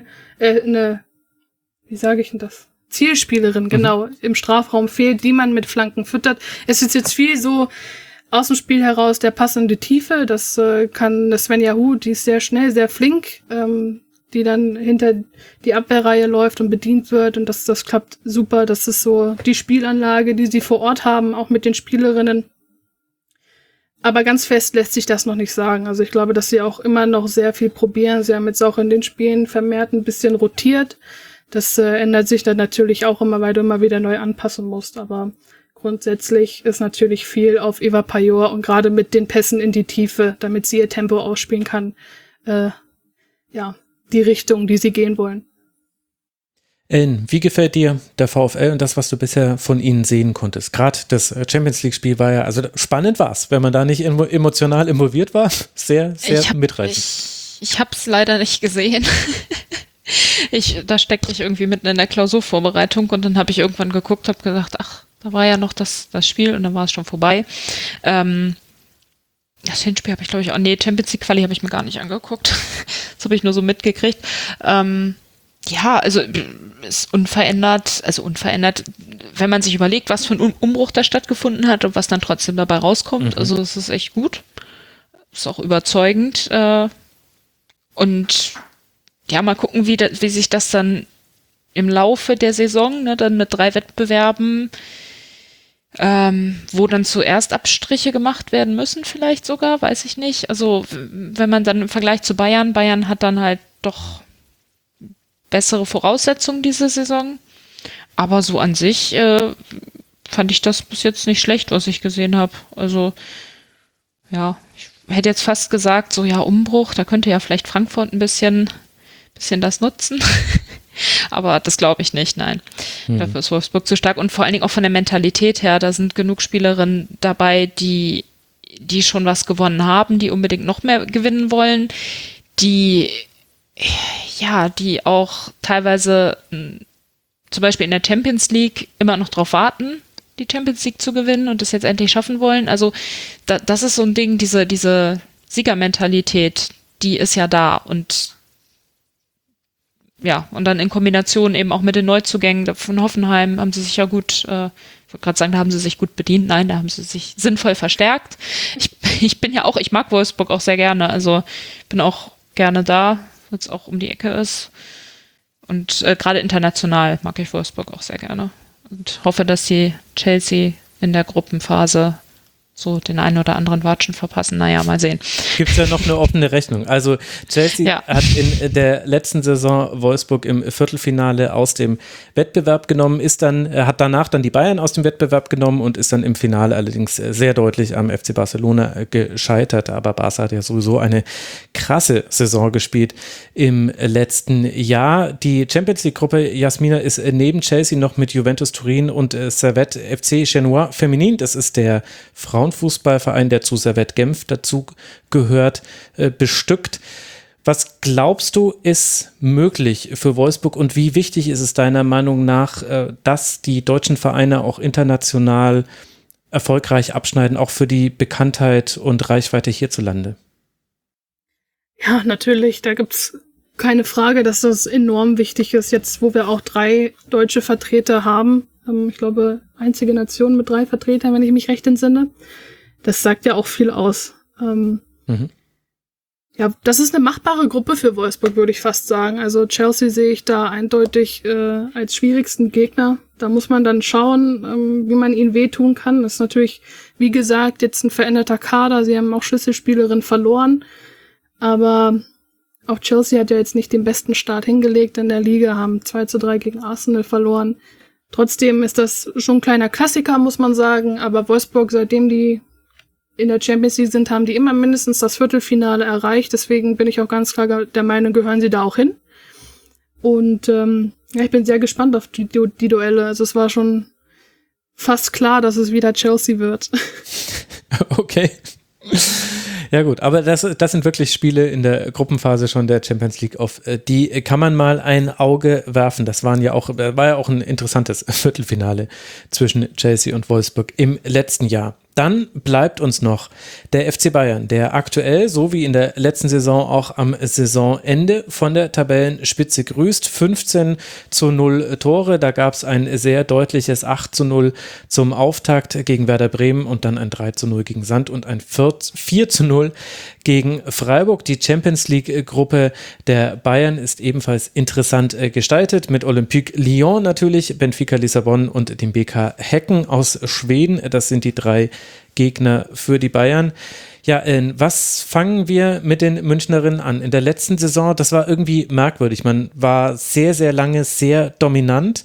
wie sage ich denn das? Zielspielerin, genau, im Strafraum fehlt, die man mit Flanken füttert. Es ist jetzt viel so aus dem Spiel heraus der Pass in die Tiefe, das kann Svenja Hu, die ist sehr schnell, sehr flink, die dann hinter die Abwehrreihe läuft und bedient wird und das klappt super. Das ist so die Spielanlage, die sie vor Ort haben, auch mit den Spielerinnen. Aber ganz fest lässt sich das noch nicht sagen. Also ich glaube, dass sie auch immer noch sehr viel probieren. Sie haben jetzt auch in den Spielen vermehrt ein bisschen rotiert. Das ändert sich dann natürlich auch immer, weil du immer wieder neu anpassen musst. Aber grundsätzlich ist natürlich viel auf Eva Pajor und gerade mit den Pässen in die Tiefe, damit sie ihr Tempo ausspielen kann, die Richtung, die sie gehen wollen. Ellen, wie gefällt dir der VfL und das, was du bisher von ihnen sehen konntest? Gerade das Champions-League-Spiel war ja, also spannend war es, wenn man da nicht emotional involviert war. Sehr, sehr mitreißend. Ich habe es leider nicht gesehen. Da steckte ich irgendwie mitten in der Klausurvorbereitung und dann habe ich irgendwann geguckt, habe gedacht, ach, da war ja noch das Spiel und dann war es schon vorbei. Das Hinspiel habe ich, glaube ich, Champions League Quali habe ich mir gar nicht angeguckt. Das habe ich nur so mitgekriegt. Also ist unverändert, wenn man sich überlegt, was für ein Umbruch da stattgefunden hat und was dann trotzdem dabei rauskommt. Also das ist echt gut. Ist auch überzeugend. Und ja, mal gucken, wie sich das dann im Laufe der Saison, ne, dann mit 3 Wettbewerben, wo dann zuerst Abstriche gemacht werden müssen, vielleicht sogar, weiß ich nicht. Also wenn man dann im Vergleich zu Bayern hat dann halt doch bessere Voraussetzungen diese Saison. Aber so an sich fand ich das bis jetzt nicht schlecht, was ich gesehen habe. Also ja, ich hätte jetzt fast gesagt, so ja, Umbruch, da könnte ja vielleicht Frankfurt ein bisschen das nutzen. Aber das glaube ich nicht, nein. Dafür ist Wolfsburg zu stark und vor allen Dingen auch von der Mentalität her, da sind genug Spielerinnen dabei, die schon was gewonnen haben, die unbedingt noch mehr gewinnen wollen, die auch teilweise zum Beispiel in der Champions League immer noch drauf warten, die Champions League zu gewinnen und das jetzt endlich schaffen wollen. Also das ist so ein Ding, diese Siegermentalität, die ist ja da und ja, und dann in Kombination eben auch mit den Neuzugängen von Hoffenheim haben sie sich ja gut, ich wollte gerade sagen, da haben sie sich gut bedient. Nein, da haben sie sich sinnvoll verstärkt. Ich mag Wolfsburg auch sehr gerne, also bin auch gerne da, wenn es auch um die Ecke ist. Und gerade international mag ich Wolfsburg auch sehr gerne. Und hoffe, dass die Chelsea in der Gruppenphase so den einen oder anderen Watschen verpassen. Naja, mal sehen. Gibt es ja noch eine offene Rechnung. Also Chelsea hat in der letzten Saison Wolfsburg im Viertelfinale aus dem Wettbewerb genommen, hat danach dann die Bayern aus dem Wettbewerb genommen und ist dann im Finale allerdings sehr deutlich am FC Barcelona gescheitert. Aber Barca hat ja sowieso eine krasse Saison gespielt im letzten Jahr. Die Champions League-Gruppe, Jasmina, ist neben Chelsea noch mit Juventus Turin und Servette FC Genoa Feminin. Das ist der Frauenfußballverein, der zu Servette Genf dazu gehört, bestückt. Was glaubst du, ist möglich für Wolfsburg und wie wichtig ist es deiner Meinung nach, dass die deutschen Vereine auch international erfolgreich abschneiden, auch für die Bekanntheit und Reichweite hierzulande? Ja, natürlich, da gibt's keine Frage, dass das enorm wichtig ist, jetzt wo wir auch 3 deutsche Vertreter haben. Ich glaube, einzige Nation mit 3 Vertretern, wenn ich mich recht entsinne. Das sagt ja auch viel aus. Ja, das ist eine machbare Gruppe für Wolfsburg, würde ich fast sagen. Also Chelsea sehe ich da eindeutig als schwierigsten Gegner. Da muss man dann schauen, wie man ihnen wehtun kann. Das ist natürlich, wie gesagt, jetzt ein veränderter Kader. Sie haben auch Schlüsselspielerin verloren. Aber auch Chelsea hat ja jetzt nicht den besten Start hingelegt in der Liga, haben 2-3 gegen Arsenal verloren. Trotzdem ist das schon ein kleiner Klassiker, muss man sagen. Aber Wolfsburg, seitdem die in der Champions League sind, haben die immer mindestens das Viertelfinale erreicht. Deswegen bin ich auch ganz klar der Meinung, gehören sie da auch hin. Und ja, ich bin sehr gespannt auf die Duelle. Also es war schon fast klar, dass es wieder Chelsea wird. Okay. Ja gut, aber das sind wirklich Spiele in der Gruppenphase schon der Champions League, auf die kann man mal ein Auge werfen. Das war ja auch ein interessantes Viertelfinale zwischen Chelsea und Wolfsburg im letzten Jahr. Dann bleibt uns noch der FC Bayern, der aktuell, so wie in der letzten Saison auch am Saisonende von der Tabellenspitze grüßt. 15-0 Tore, da gab es ein sehr deutliches 8-0 zum Auftakt gegen Werder Bremen und dann ein 3-0 gegen Sand und ein 4-0 gegen Freiburg. Die Champions League-Gruppe der Bayern ist ebenfalls interessant gestaltet, mit Olympique Lyon natürlich, Benfica Lissabon und dem BK Häcken aus Schweden. Das sind die 3 Gegner für die Bayern. Ja, was fangen wir mit den Münchnerinnen an? In der letzten Saison, das war irgendwie merkwürdig. Man war sehr, sehr lange sehr dominant,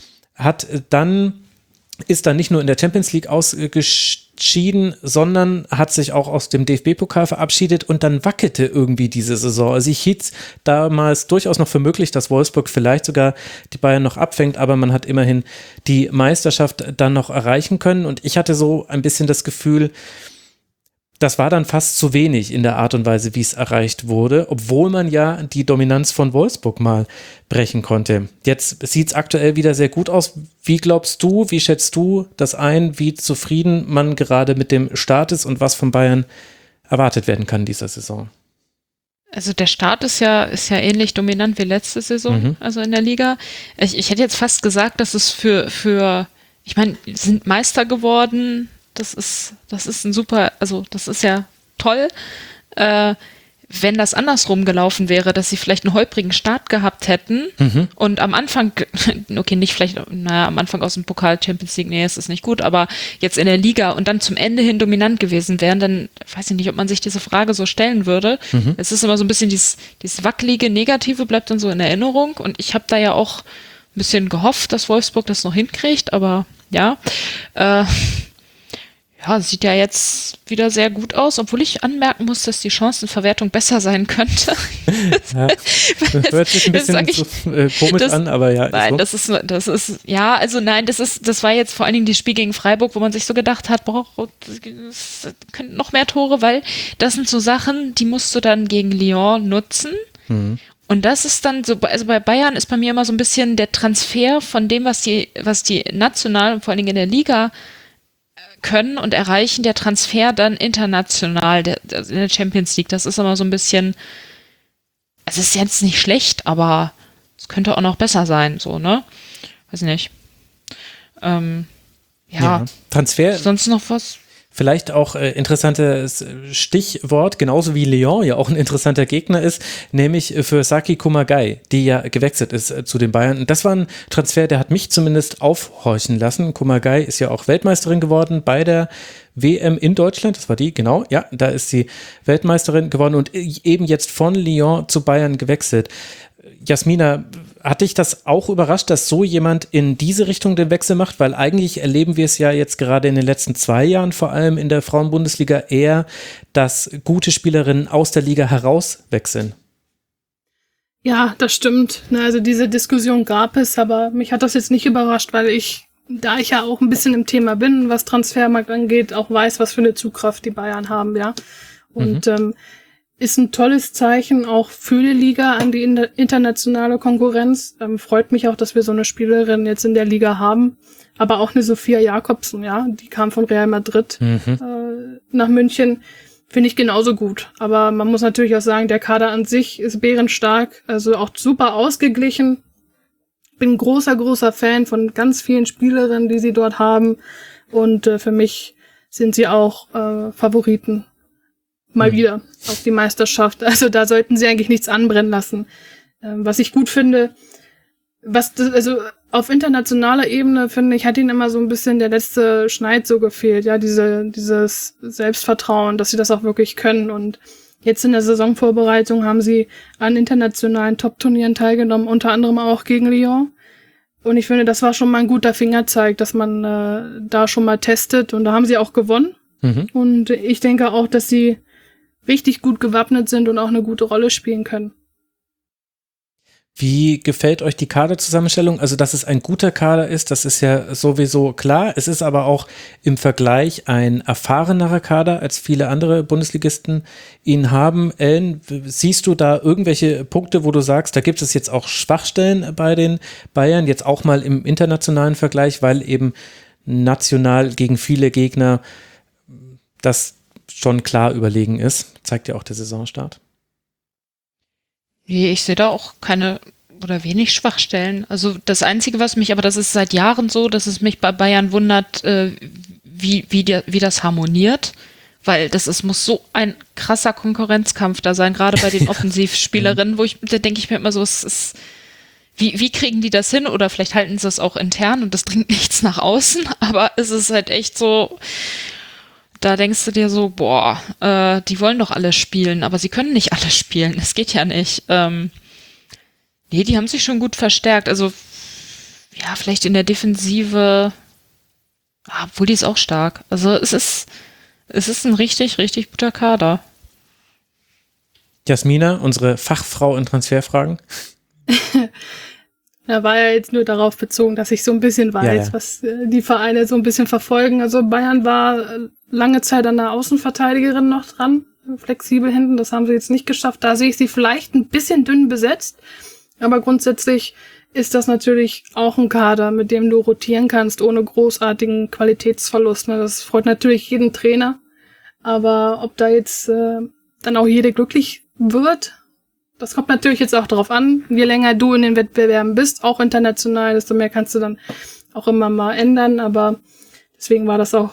ist dann nicht nur in der Champions League ausgeschieden, sondern hat sich auch aus dem DFB-Pokal verabschiedet und dann wackelte irgendwie diese Saison. Also ich hielt es damals durchaus noch für möglich, dass Wolfsburg vielleicht sogar die Bayern noch abfängt, aber man hat immerhin die Meisterschaft dann noch erreichen können und ich hatte so ein bisschen das Gefühl, das war dann fast zu wenig in der Art und Weise, wie es erreicht wurde, obwohl man ja die Dominanz von Wolfsburg mal brechen konnte. Jetzt sieht es aktuell wieder sehr gut aus. Wie glaubst du, wie schätzt du das ein, wie zufrieden man gerade mit dem Start ist und was von Bayern erwartet werden kann dieser Saison? Also der Start ist ja ähnlich dominant wie letzte Saison, also in der Liga. Ich hätte jetzt fast gesagt, dass es ich meine, sind Meister geworden. Das ist ein super, also das ist ja toll. Wenn das andersrum gelaufen wäre, dass sie vielleicht einen holprigen Start gehabt hätten und am Anfang, okay, nicht vielleicht, am Anfang aus dem Pokal Champions League, nee, es ist nicht gut, aber jetzt in der Liga und dann zum Ende hin dominant gewesen wären, dann weiß ich nicht, ob man sich diese Frage so stellen würde. Es ist immer so ein bisschen dieses wackelige Negative bleibt dann so in Erinnerung und ich habe da ja auch ein bisschen gehofft, dass Wolfsburg das noch hinkriegt, aber ja, ja, sieht ja jetzt wieder sehr gut aus, obwohl ich anmerken muss, dass die Chancenverwertung besser sein könnte. Ja, das hört sich ein bisschen komisch an, aber ja. Nein, das ist, das war jetzt vor allen Dingen das Spiel gegen Freiburg, wo man sich so gedacht hat, es könnten noch mehr Tore, weil das sind so Sachen, die musst du dann gegen Lyon nutzen. Und das ist dann so, also bei Bayern ist bei mir immer so ein bisschen der Transfer von dem, was die national und vor allen Dingen in der Liga können und erreichen, der Transfer dann international in der Champions League. Das ist immer so ein bisschen, es ist jetzt nicht schlecht, aber es könnte auch noch besser sein, so, ne? Weiß nicht. Ja. Transfer. Sonst noch was? Vielleicht auch interessantes Stichwort, genauso wie Lyon ja auch ein interessanter Gegner ist, nämlich für Saki Kumagai, die ja gewechselt ist zu den Bayern. Und das war ein Transfer, der hat mich zumindest aufhorchen lassen. Kumagai ist ja auch Weltmeisterin geworden bei der WM in Deutschland, das war die, genau, ja, da ist sie Weltmeisterin geworden und eben jetzt von Lyon zu Bayern gewechselt. Jasmina, hat dich das auch überrascht, dass so jemand in diese Richtung den Wechsel macht? Weil eigentlich erleben wir es ja jetzt gerade in den letzten 2 Jahren, vor allem in der Frauenbundesliga, eher, dass gute Spielerinnen aus der Liga herauswechseln. Ja, das stimmt. Also diese Diskussion gab es, aber mich hat das jetzt nicht überrascht, weil da ich ja auch ein bisschen im Thema bin, was Transfermarkt angeht, auch weiß, was für eine Zugkraft die Bayern haben, ja. Und ist ein tolles Zeichen auch für die Liga an die internationale Konkurrenz. Freut mich auch, dass wir so eine Spielerin jetzt in der Liga haben. Aber auch eine Sophia Jakobsen, ja, die kam von Real Madrid nach München. Finde ich genauso gut. Aber man muss natürlich auch sagen, der Kader an sich ist bärenstark, also auch super ausgeglichen. Bin ein großer Fan von ganz vielen Spielerinnen, die sie dort haben. Und für mich sind sie auch Favoriten mal wieder auf die Meisterschaft. Also da sollten sie eigentlich nichts anbrennen lassen. Was ich gut finde, also auf internationaler Ebene, finde ich, hat ihnen immer so ein bisschen der letzte Schneid so gefehlt, ja, dieses Selbstvertrauen, dass sie das auch wirklich können. Und jetzt in der Saisonvorbereitung haben sie an internationalen Top-Turnieren teilgenommen, unter anderem auch gegen Lyon. Und ich finde, das war schon mal ein guter Fingerzeig, dass man da schon mal testet. Und da haben sie auch gewonnen. Und ich denke auch, dass sie richtig gut gewappnet sind und auch eine gute Rolle spielen können. Wie gefällt euch die Kaderzusammenstellung? Also, dass es ein guter Kader ist, das ist ja sowieso klar. Es ist aber auch im Vergleich ein erfahrenerer Kader, als viele andere Bundesligisten ihn haben. Ellen, siehst du da irgendwelche Punkte, wo du sagst, da gibt es jetzt auch Schwachstellen bei den Bayern, jetzt auch mal im internationalen Vergleich, weil eben national gegen viele Gegner das schon klar überlegen ist? Zeigt ja auch der Saisonstart. Nee, ich sehe da auch keine oder wenig Schwachstellen. Also das Einzige, was mich, aber das ist seit Jahren so, dass es mich bei Bayern wundert, wie das harmoniert, weil muss so ein krasser Konkurrenzkampf da sein, gerade bei den Offensivspielerinnen, da denke ich mir immer so, wie kriegen die das hin? Oder vielleicht halten sie es auch intern und das dringt nichts nach außen, aber es ist halt echt so, da denkst du dir so, boah, die wollen doch alle spielen, aber sie können nicht alle spielen. Das geht ja nicht. Nee, die haben sich schon gut verstärkt. Also, ja, vielleicht in der Defensive, obwohl die ist auch stark. Also, es ist ein richtig, richtig guter Kader. Jasmina, unsere Fachfrau in Transferfragen. Da war ja jetzt nur darauf bezogen, dass ich so ein bisschen weiß, was die Vereine so ein bisschen verfolgen. Also Bayern war lange Zeit an der Außenverteidigerin noch dran, flexibel hinten. Das haben sie jetzt nicht geschafft. Da sehe ich sie vielleicht ein bisschen dünn besetzt. Aber grundsätzlich ist das natürlich auch ein Kader, mit dem du rotieren kannst, ohne großartigen Qualitätsverlust. Das freut natürlich jeden Trainer. Aber ob da jetzt dann auch jede glücklich wird, das kommt natürlich jetzt auch darauf an, je länger du in den Wettbewerben bist, auch international, desto mehr kannst du dann auch immer mal ändern. Aber deswegen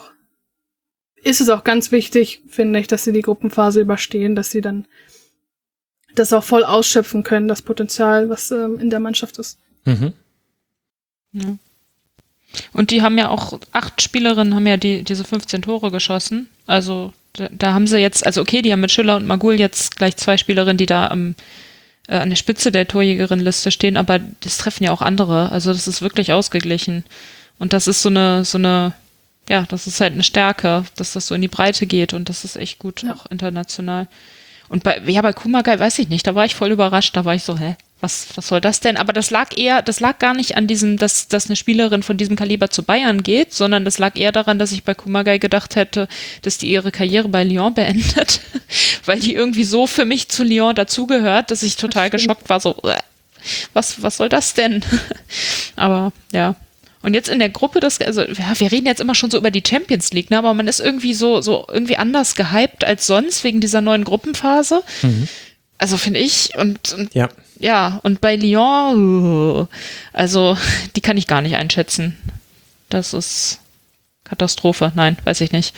ist es auch ganz wichtig, finde ich, dass sie die Gruppenphase überstehen, dass sie dann das auch voll ausschöpfen können, das Potenzial, was in der Mannschaft ist. Mhm. Ja. Und die haben ja auch 8 Spielerinnen, haben ja diese 15 Tore geschossen. Also da haben sie jetzt, also okay, die haben mit Schüller und Magul jetzt gleich 2 Spielerinnen, die da an der Spitze der Torjägerin-Liste stehen, aber das treffen ja auch andere. Also das ist wirklich ausgeglichen. Und das ist so eine, ja, das ist halt eine Stärke, dass das so in die Breite geht und das ist echt gut, auch international. Und bei Kumagai weiß ich nicht, da war ich voll überrascht, da war ich so, was soll das denn? Aber das lag gar nicht an diesem, dass eine Spielerin von diesem Kaliber zu Bayern geht, sondern das lag eher daran, dass ich bei Kumagai gedacht hätte, dass die ihre Karriere bei Lyon beendet, weil die irgendwie so für mich zu Lyon dazugehört, dass ich total geschockt war, so, was soll das denn? Aber ja. Und jetzt in der Gruppe, wir reden jetzt immer schon so über die Champions League, ne? Aber man ist irgendwie so irgendwie anders gehypt als sonst wegen dieser neuen Gruppenphase. Mhm. Also finde ich und bei Lyon, also die kann ich gar nicht einschätzen. Das ist Katastrophe. Nein, weiß ich nicht.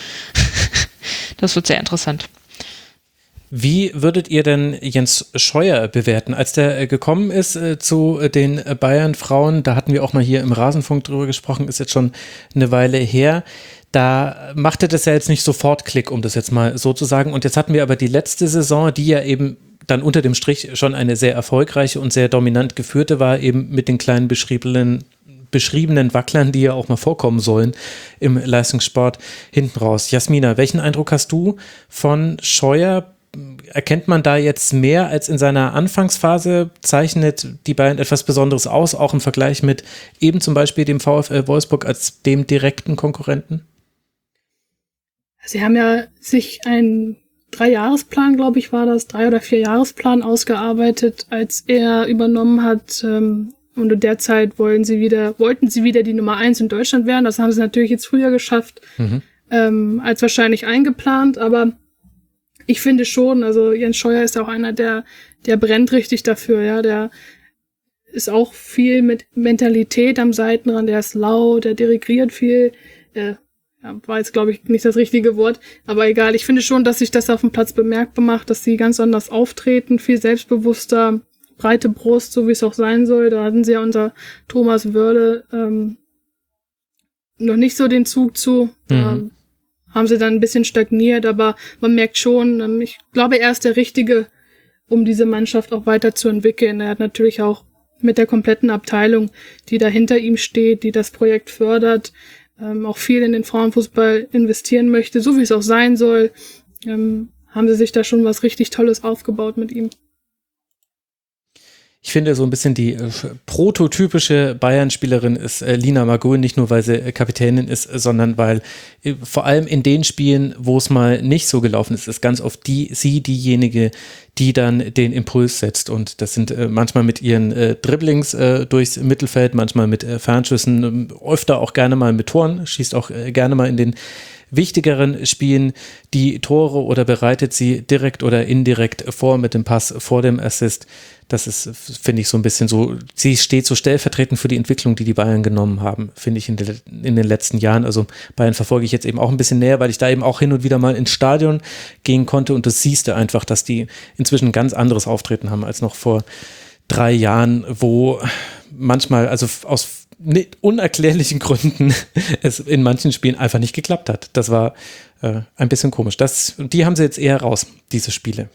Das wird sehr interessant. Wie würdet ihr denn Jens Scheuer bewerten? Als der gekommen ist zu den Bayern-Frauen, da hatten wir auch mal hier im Rasenfunk drüber gesprochen, ist jetzt schon eine Weile her. Da machte das ja jetzt nicht sofort Klick, um das jetzt mal so zu sagen. Und jetzt hatten wir aber die letzte Saison, die ja eben dann unter dem Strich schon eine sehr erfolgreiche und sehr dominant geführte war, eben mit den kleinen beschriebenen Wacklern, die ja auch mal vorkommen sollen im Leistungssport hinten raus. Jasmina, welchen Eindruck hast du von Scheuer? Erkennt man da jetzt mehr als in seiner Anfangsphase? Zeichnet die Bayern etwas Besonderes aus, auch im Vergleich mit eben zum Beispiel dem VfL Wolfsburg als dem direkten Konkurrenten? Sie haben ja sich einen 3-Jahresplan, glaube ich, war das, 3- oder 4-Jahresplan ausgearbeitet, als er übernommen hat. Und derzeit wollten sie wieder die Nummer 1 in Deutschland werden. Das haben sie natürlich jetzt früher geschafft, als wahrscheinlich eingeplant, aber ich finde schon, also Jens Scheuer ist auch einer, der brennt richtig dafür, ja, der ist auch viel mit Mentalität am Seitenrand, der ist laut, der dirigiert viel, war jetzt, glaube ich, nicht das richtige Wort, aber egal. Ich finde schon, dass sich das auf dem Platz bemerkbar macht, dass sie ganz anders auftreten, viel selbstbewusster, breite Brust, so wie es auch sein soll. Da hatten sie ja unter Thomas Wörle noch nicht so den Zug zu. Haben sie dann ein bisschen stagniert, aber man merkt schon, ich glaube, er ist der Richtige, um diese Mannschaft auch weiterzuentwickeln. Er hat natürlich auch mit der kompletten Abteilung, die da hinter ihm steht, die das Projekt fördert, auch viel in den Frauenfußball investieren möchte, so wie es auch sein soll, haben sie sich da schon was richtig Tolles aufgebaut mit ihm. Ich finde, so ein bisschen die prototypische Bayern-Spielerin ist Lina Margot, nicht nur, weil sie Kapitänin ist, sondern weil vor allem in den Spielen, wo es mal nicht so gelaufen ist, ist ganz oft sie diejenige, die dann den Impuls setzt. Und das sind manchmal mit ihren Dribblings durchs Mittelfeld, manchmal mit Fernschüssen, öfter auch gerne mal mit Toren, schießt auch gerne mal in den wichtigeren Spielen die Tore oder bereitet sie direkt oder indirekt vor mit dem Pass, vor dem Assist. Das ist, finde ich, so ein bisschen so, sie steht so stellvertretend für die Entwicklung, die Bayern genommen haben, finde ich, in den letzten Jahren. Also Bayern verfolge ich jetzt eben auch ein bisschen näher, weil ich da eben auch hin und wieder mal ins Stadion gehen konnte und das siehst du einfach, dass die inzwischen ein ganz anderes Auftreten haben als noch vor 3 Jahren, wo manchmal, also aus unerklärlichen Gründen es in manchen Spielen einfach nicht geklappt hat. Das war ein bisschen komisch. Die haben sie jetzt eher raus, diese Spiele.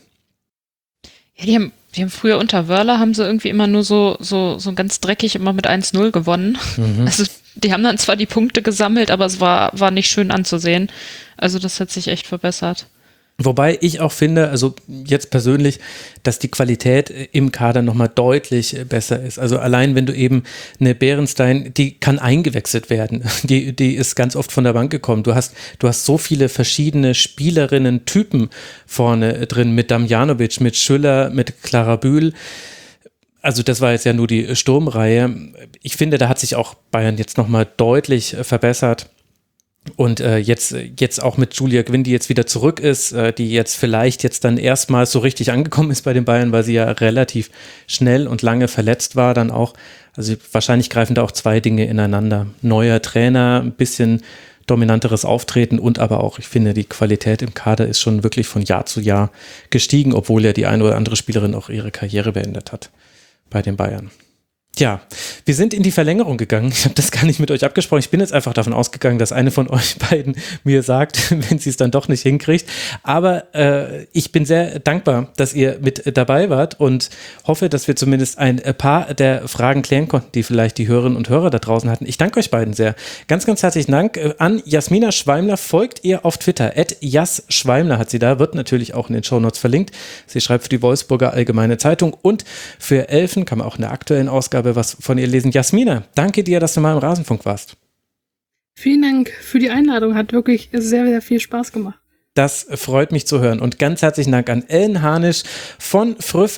Ja, die haben früher unter Wörler, haben sie irgendwie immer nur so ganz dreckig immer mit 1-0 gewonnen. Also die haben dann zwar die Punkte gesammelt, aber es war nicht schön anzusehen. Also das hat sich echt verbessert. Wobei ich auch finde, also jetzt persönlich, dass die Qualität im Kader nochmal deutlich besser ist. Also allein wenn du eben eine Bärenstein, die kann eingewechselt werden. Die ist ganz oft von der Bank gekommen. Du hast so viele verschiedene Spielerinnen-Typen vorne drin mit Damjanovic, mit Schüller, mit Clara Bühl. Also das war jetzt ja nur die Sturmreihe. Ich finde, da hat sich auch Bayern jetzt nochmal deutlich verbessert. Und jetzt auch mit Julia Gwynn, die jetzt wieder zurück ist, die jetzt vielleicht jetzt dann erstmals so richtig angekommen ist bei den Bayern, weil sie ja relativ schnell und lange verletzt war dann auch. Also wahrscheinlich greifen da auch 2 Dinge ineinander. Neuer Trainer, ein bisschen dominanteres Auftreten und aber auch, ich finde, die Qualität im Kader ist schon wirklich von Jahr zu Jahr gestiegen, obwohl ja die eine oder andere Spielerin auch ihre Karriere beendet hat bei den Bayern. Ja, wir sind in die Verlängerung gegangen. Ich habe das gar nicht mit euch abgesprochen. Ich bin jetzt einfach davon ausgegangen, dass eine von euch beiden mir sagt, wenn sie es dann doch nicht hinkriegt. Aber ich bin sehr dankbar, dass ihr mit dabei wart und hoffe, dass wir zumindest ein paar der Fragen klären konnten, die vielleicht die Hörerinnen und Hörer da draußen hatten. Ich danke euch beiden sehr. Ganz, ganz herzlichen Dank an Jasmina Schweimler. Folgt ihr auf Twitter. @jasschweimler hat sie da. Wird natürlich auch in den Shownotes verlinkt. Sie schreibt für die Wolfsburger Allgemeine Zeitung und für Elfen, kann man auch in der aktuellen Ausgabe was von ihr lesen. Jasmina, danke dir, dass du mal im Rasenfunk warst. Vielen Dank für die Einladung. Hat wirklich sehr, sehr viel Spaß gemacht. Das freut mich zu hören. Und ganz herzlichen Dank an Ellen Harnisch von früff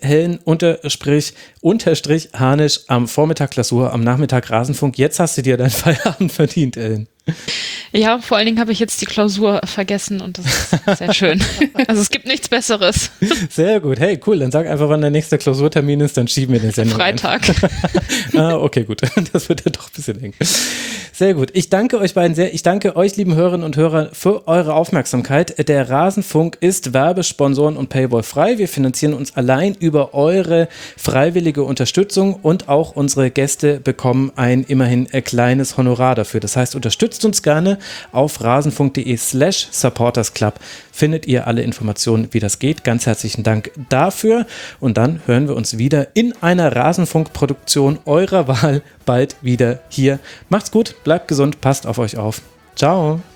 @hellen_Harnisch am Vormittag Klausur, am Nachmittag Rasenfunk. Jetzt hast du dir deinen Feierabend verdient, Ellen. Ja, vor allen Dingen habe ich jetzt die Klausur vergessen und das ist sehr schön. Also es gibt nichts Besseres. Sehr gut. Hey, cool. Dann sag einfach, wann der nächste Klausurtermin ist, dann schieben wir den Sendung Freitag. Okay, gut. Das wird ja doch ein bisschen eng. Sehr gut. Ich danke euch beiden sehr. Ich danke euch, lieben Hörerinnen und Hörer, für eure Aufmerksamkeit. Der Rasenfunk ist Werbesponsoren und Paywall frei. Wir finanzieren uns allein über eure freiwillige Unterstützung und auch unsere Gäste bekommen ein immerhin kleines Honorar dafür. Das heißt, unterstützt uns gerne auf rasenfunk.de/supportersclub. Findet ihr alle Informationen, wie das geht. Ganz herzlichen Dank dafür. Und dann hören wir uns wieder in einer Rasenfunk-Produktion eurer Wahl bald wieder hier. Macht's gut, bleibt gesund, passt auf euch auf. Ciao.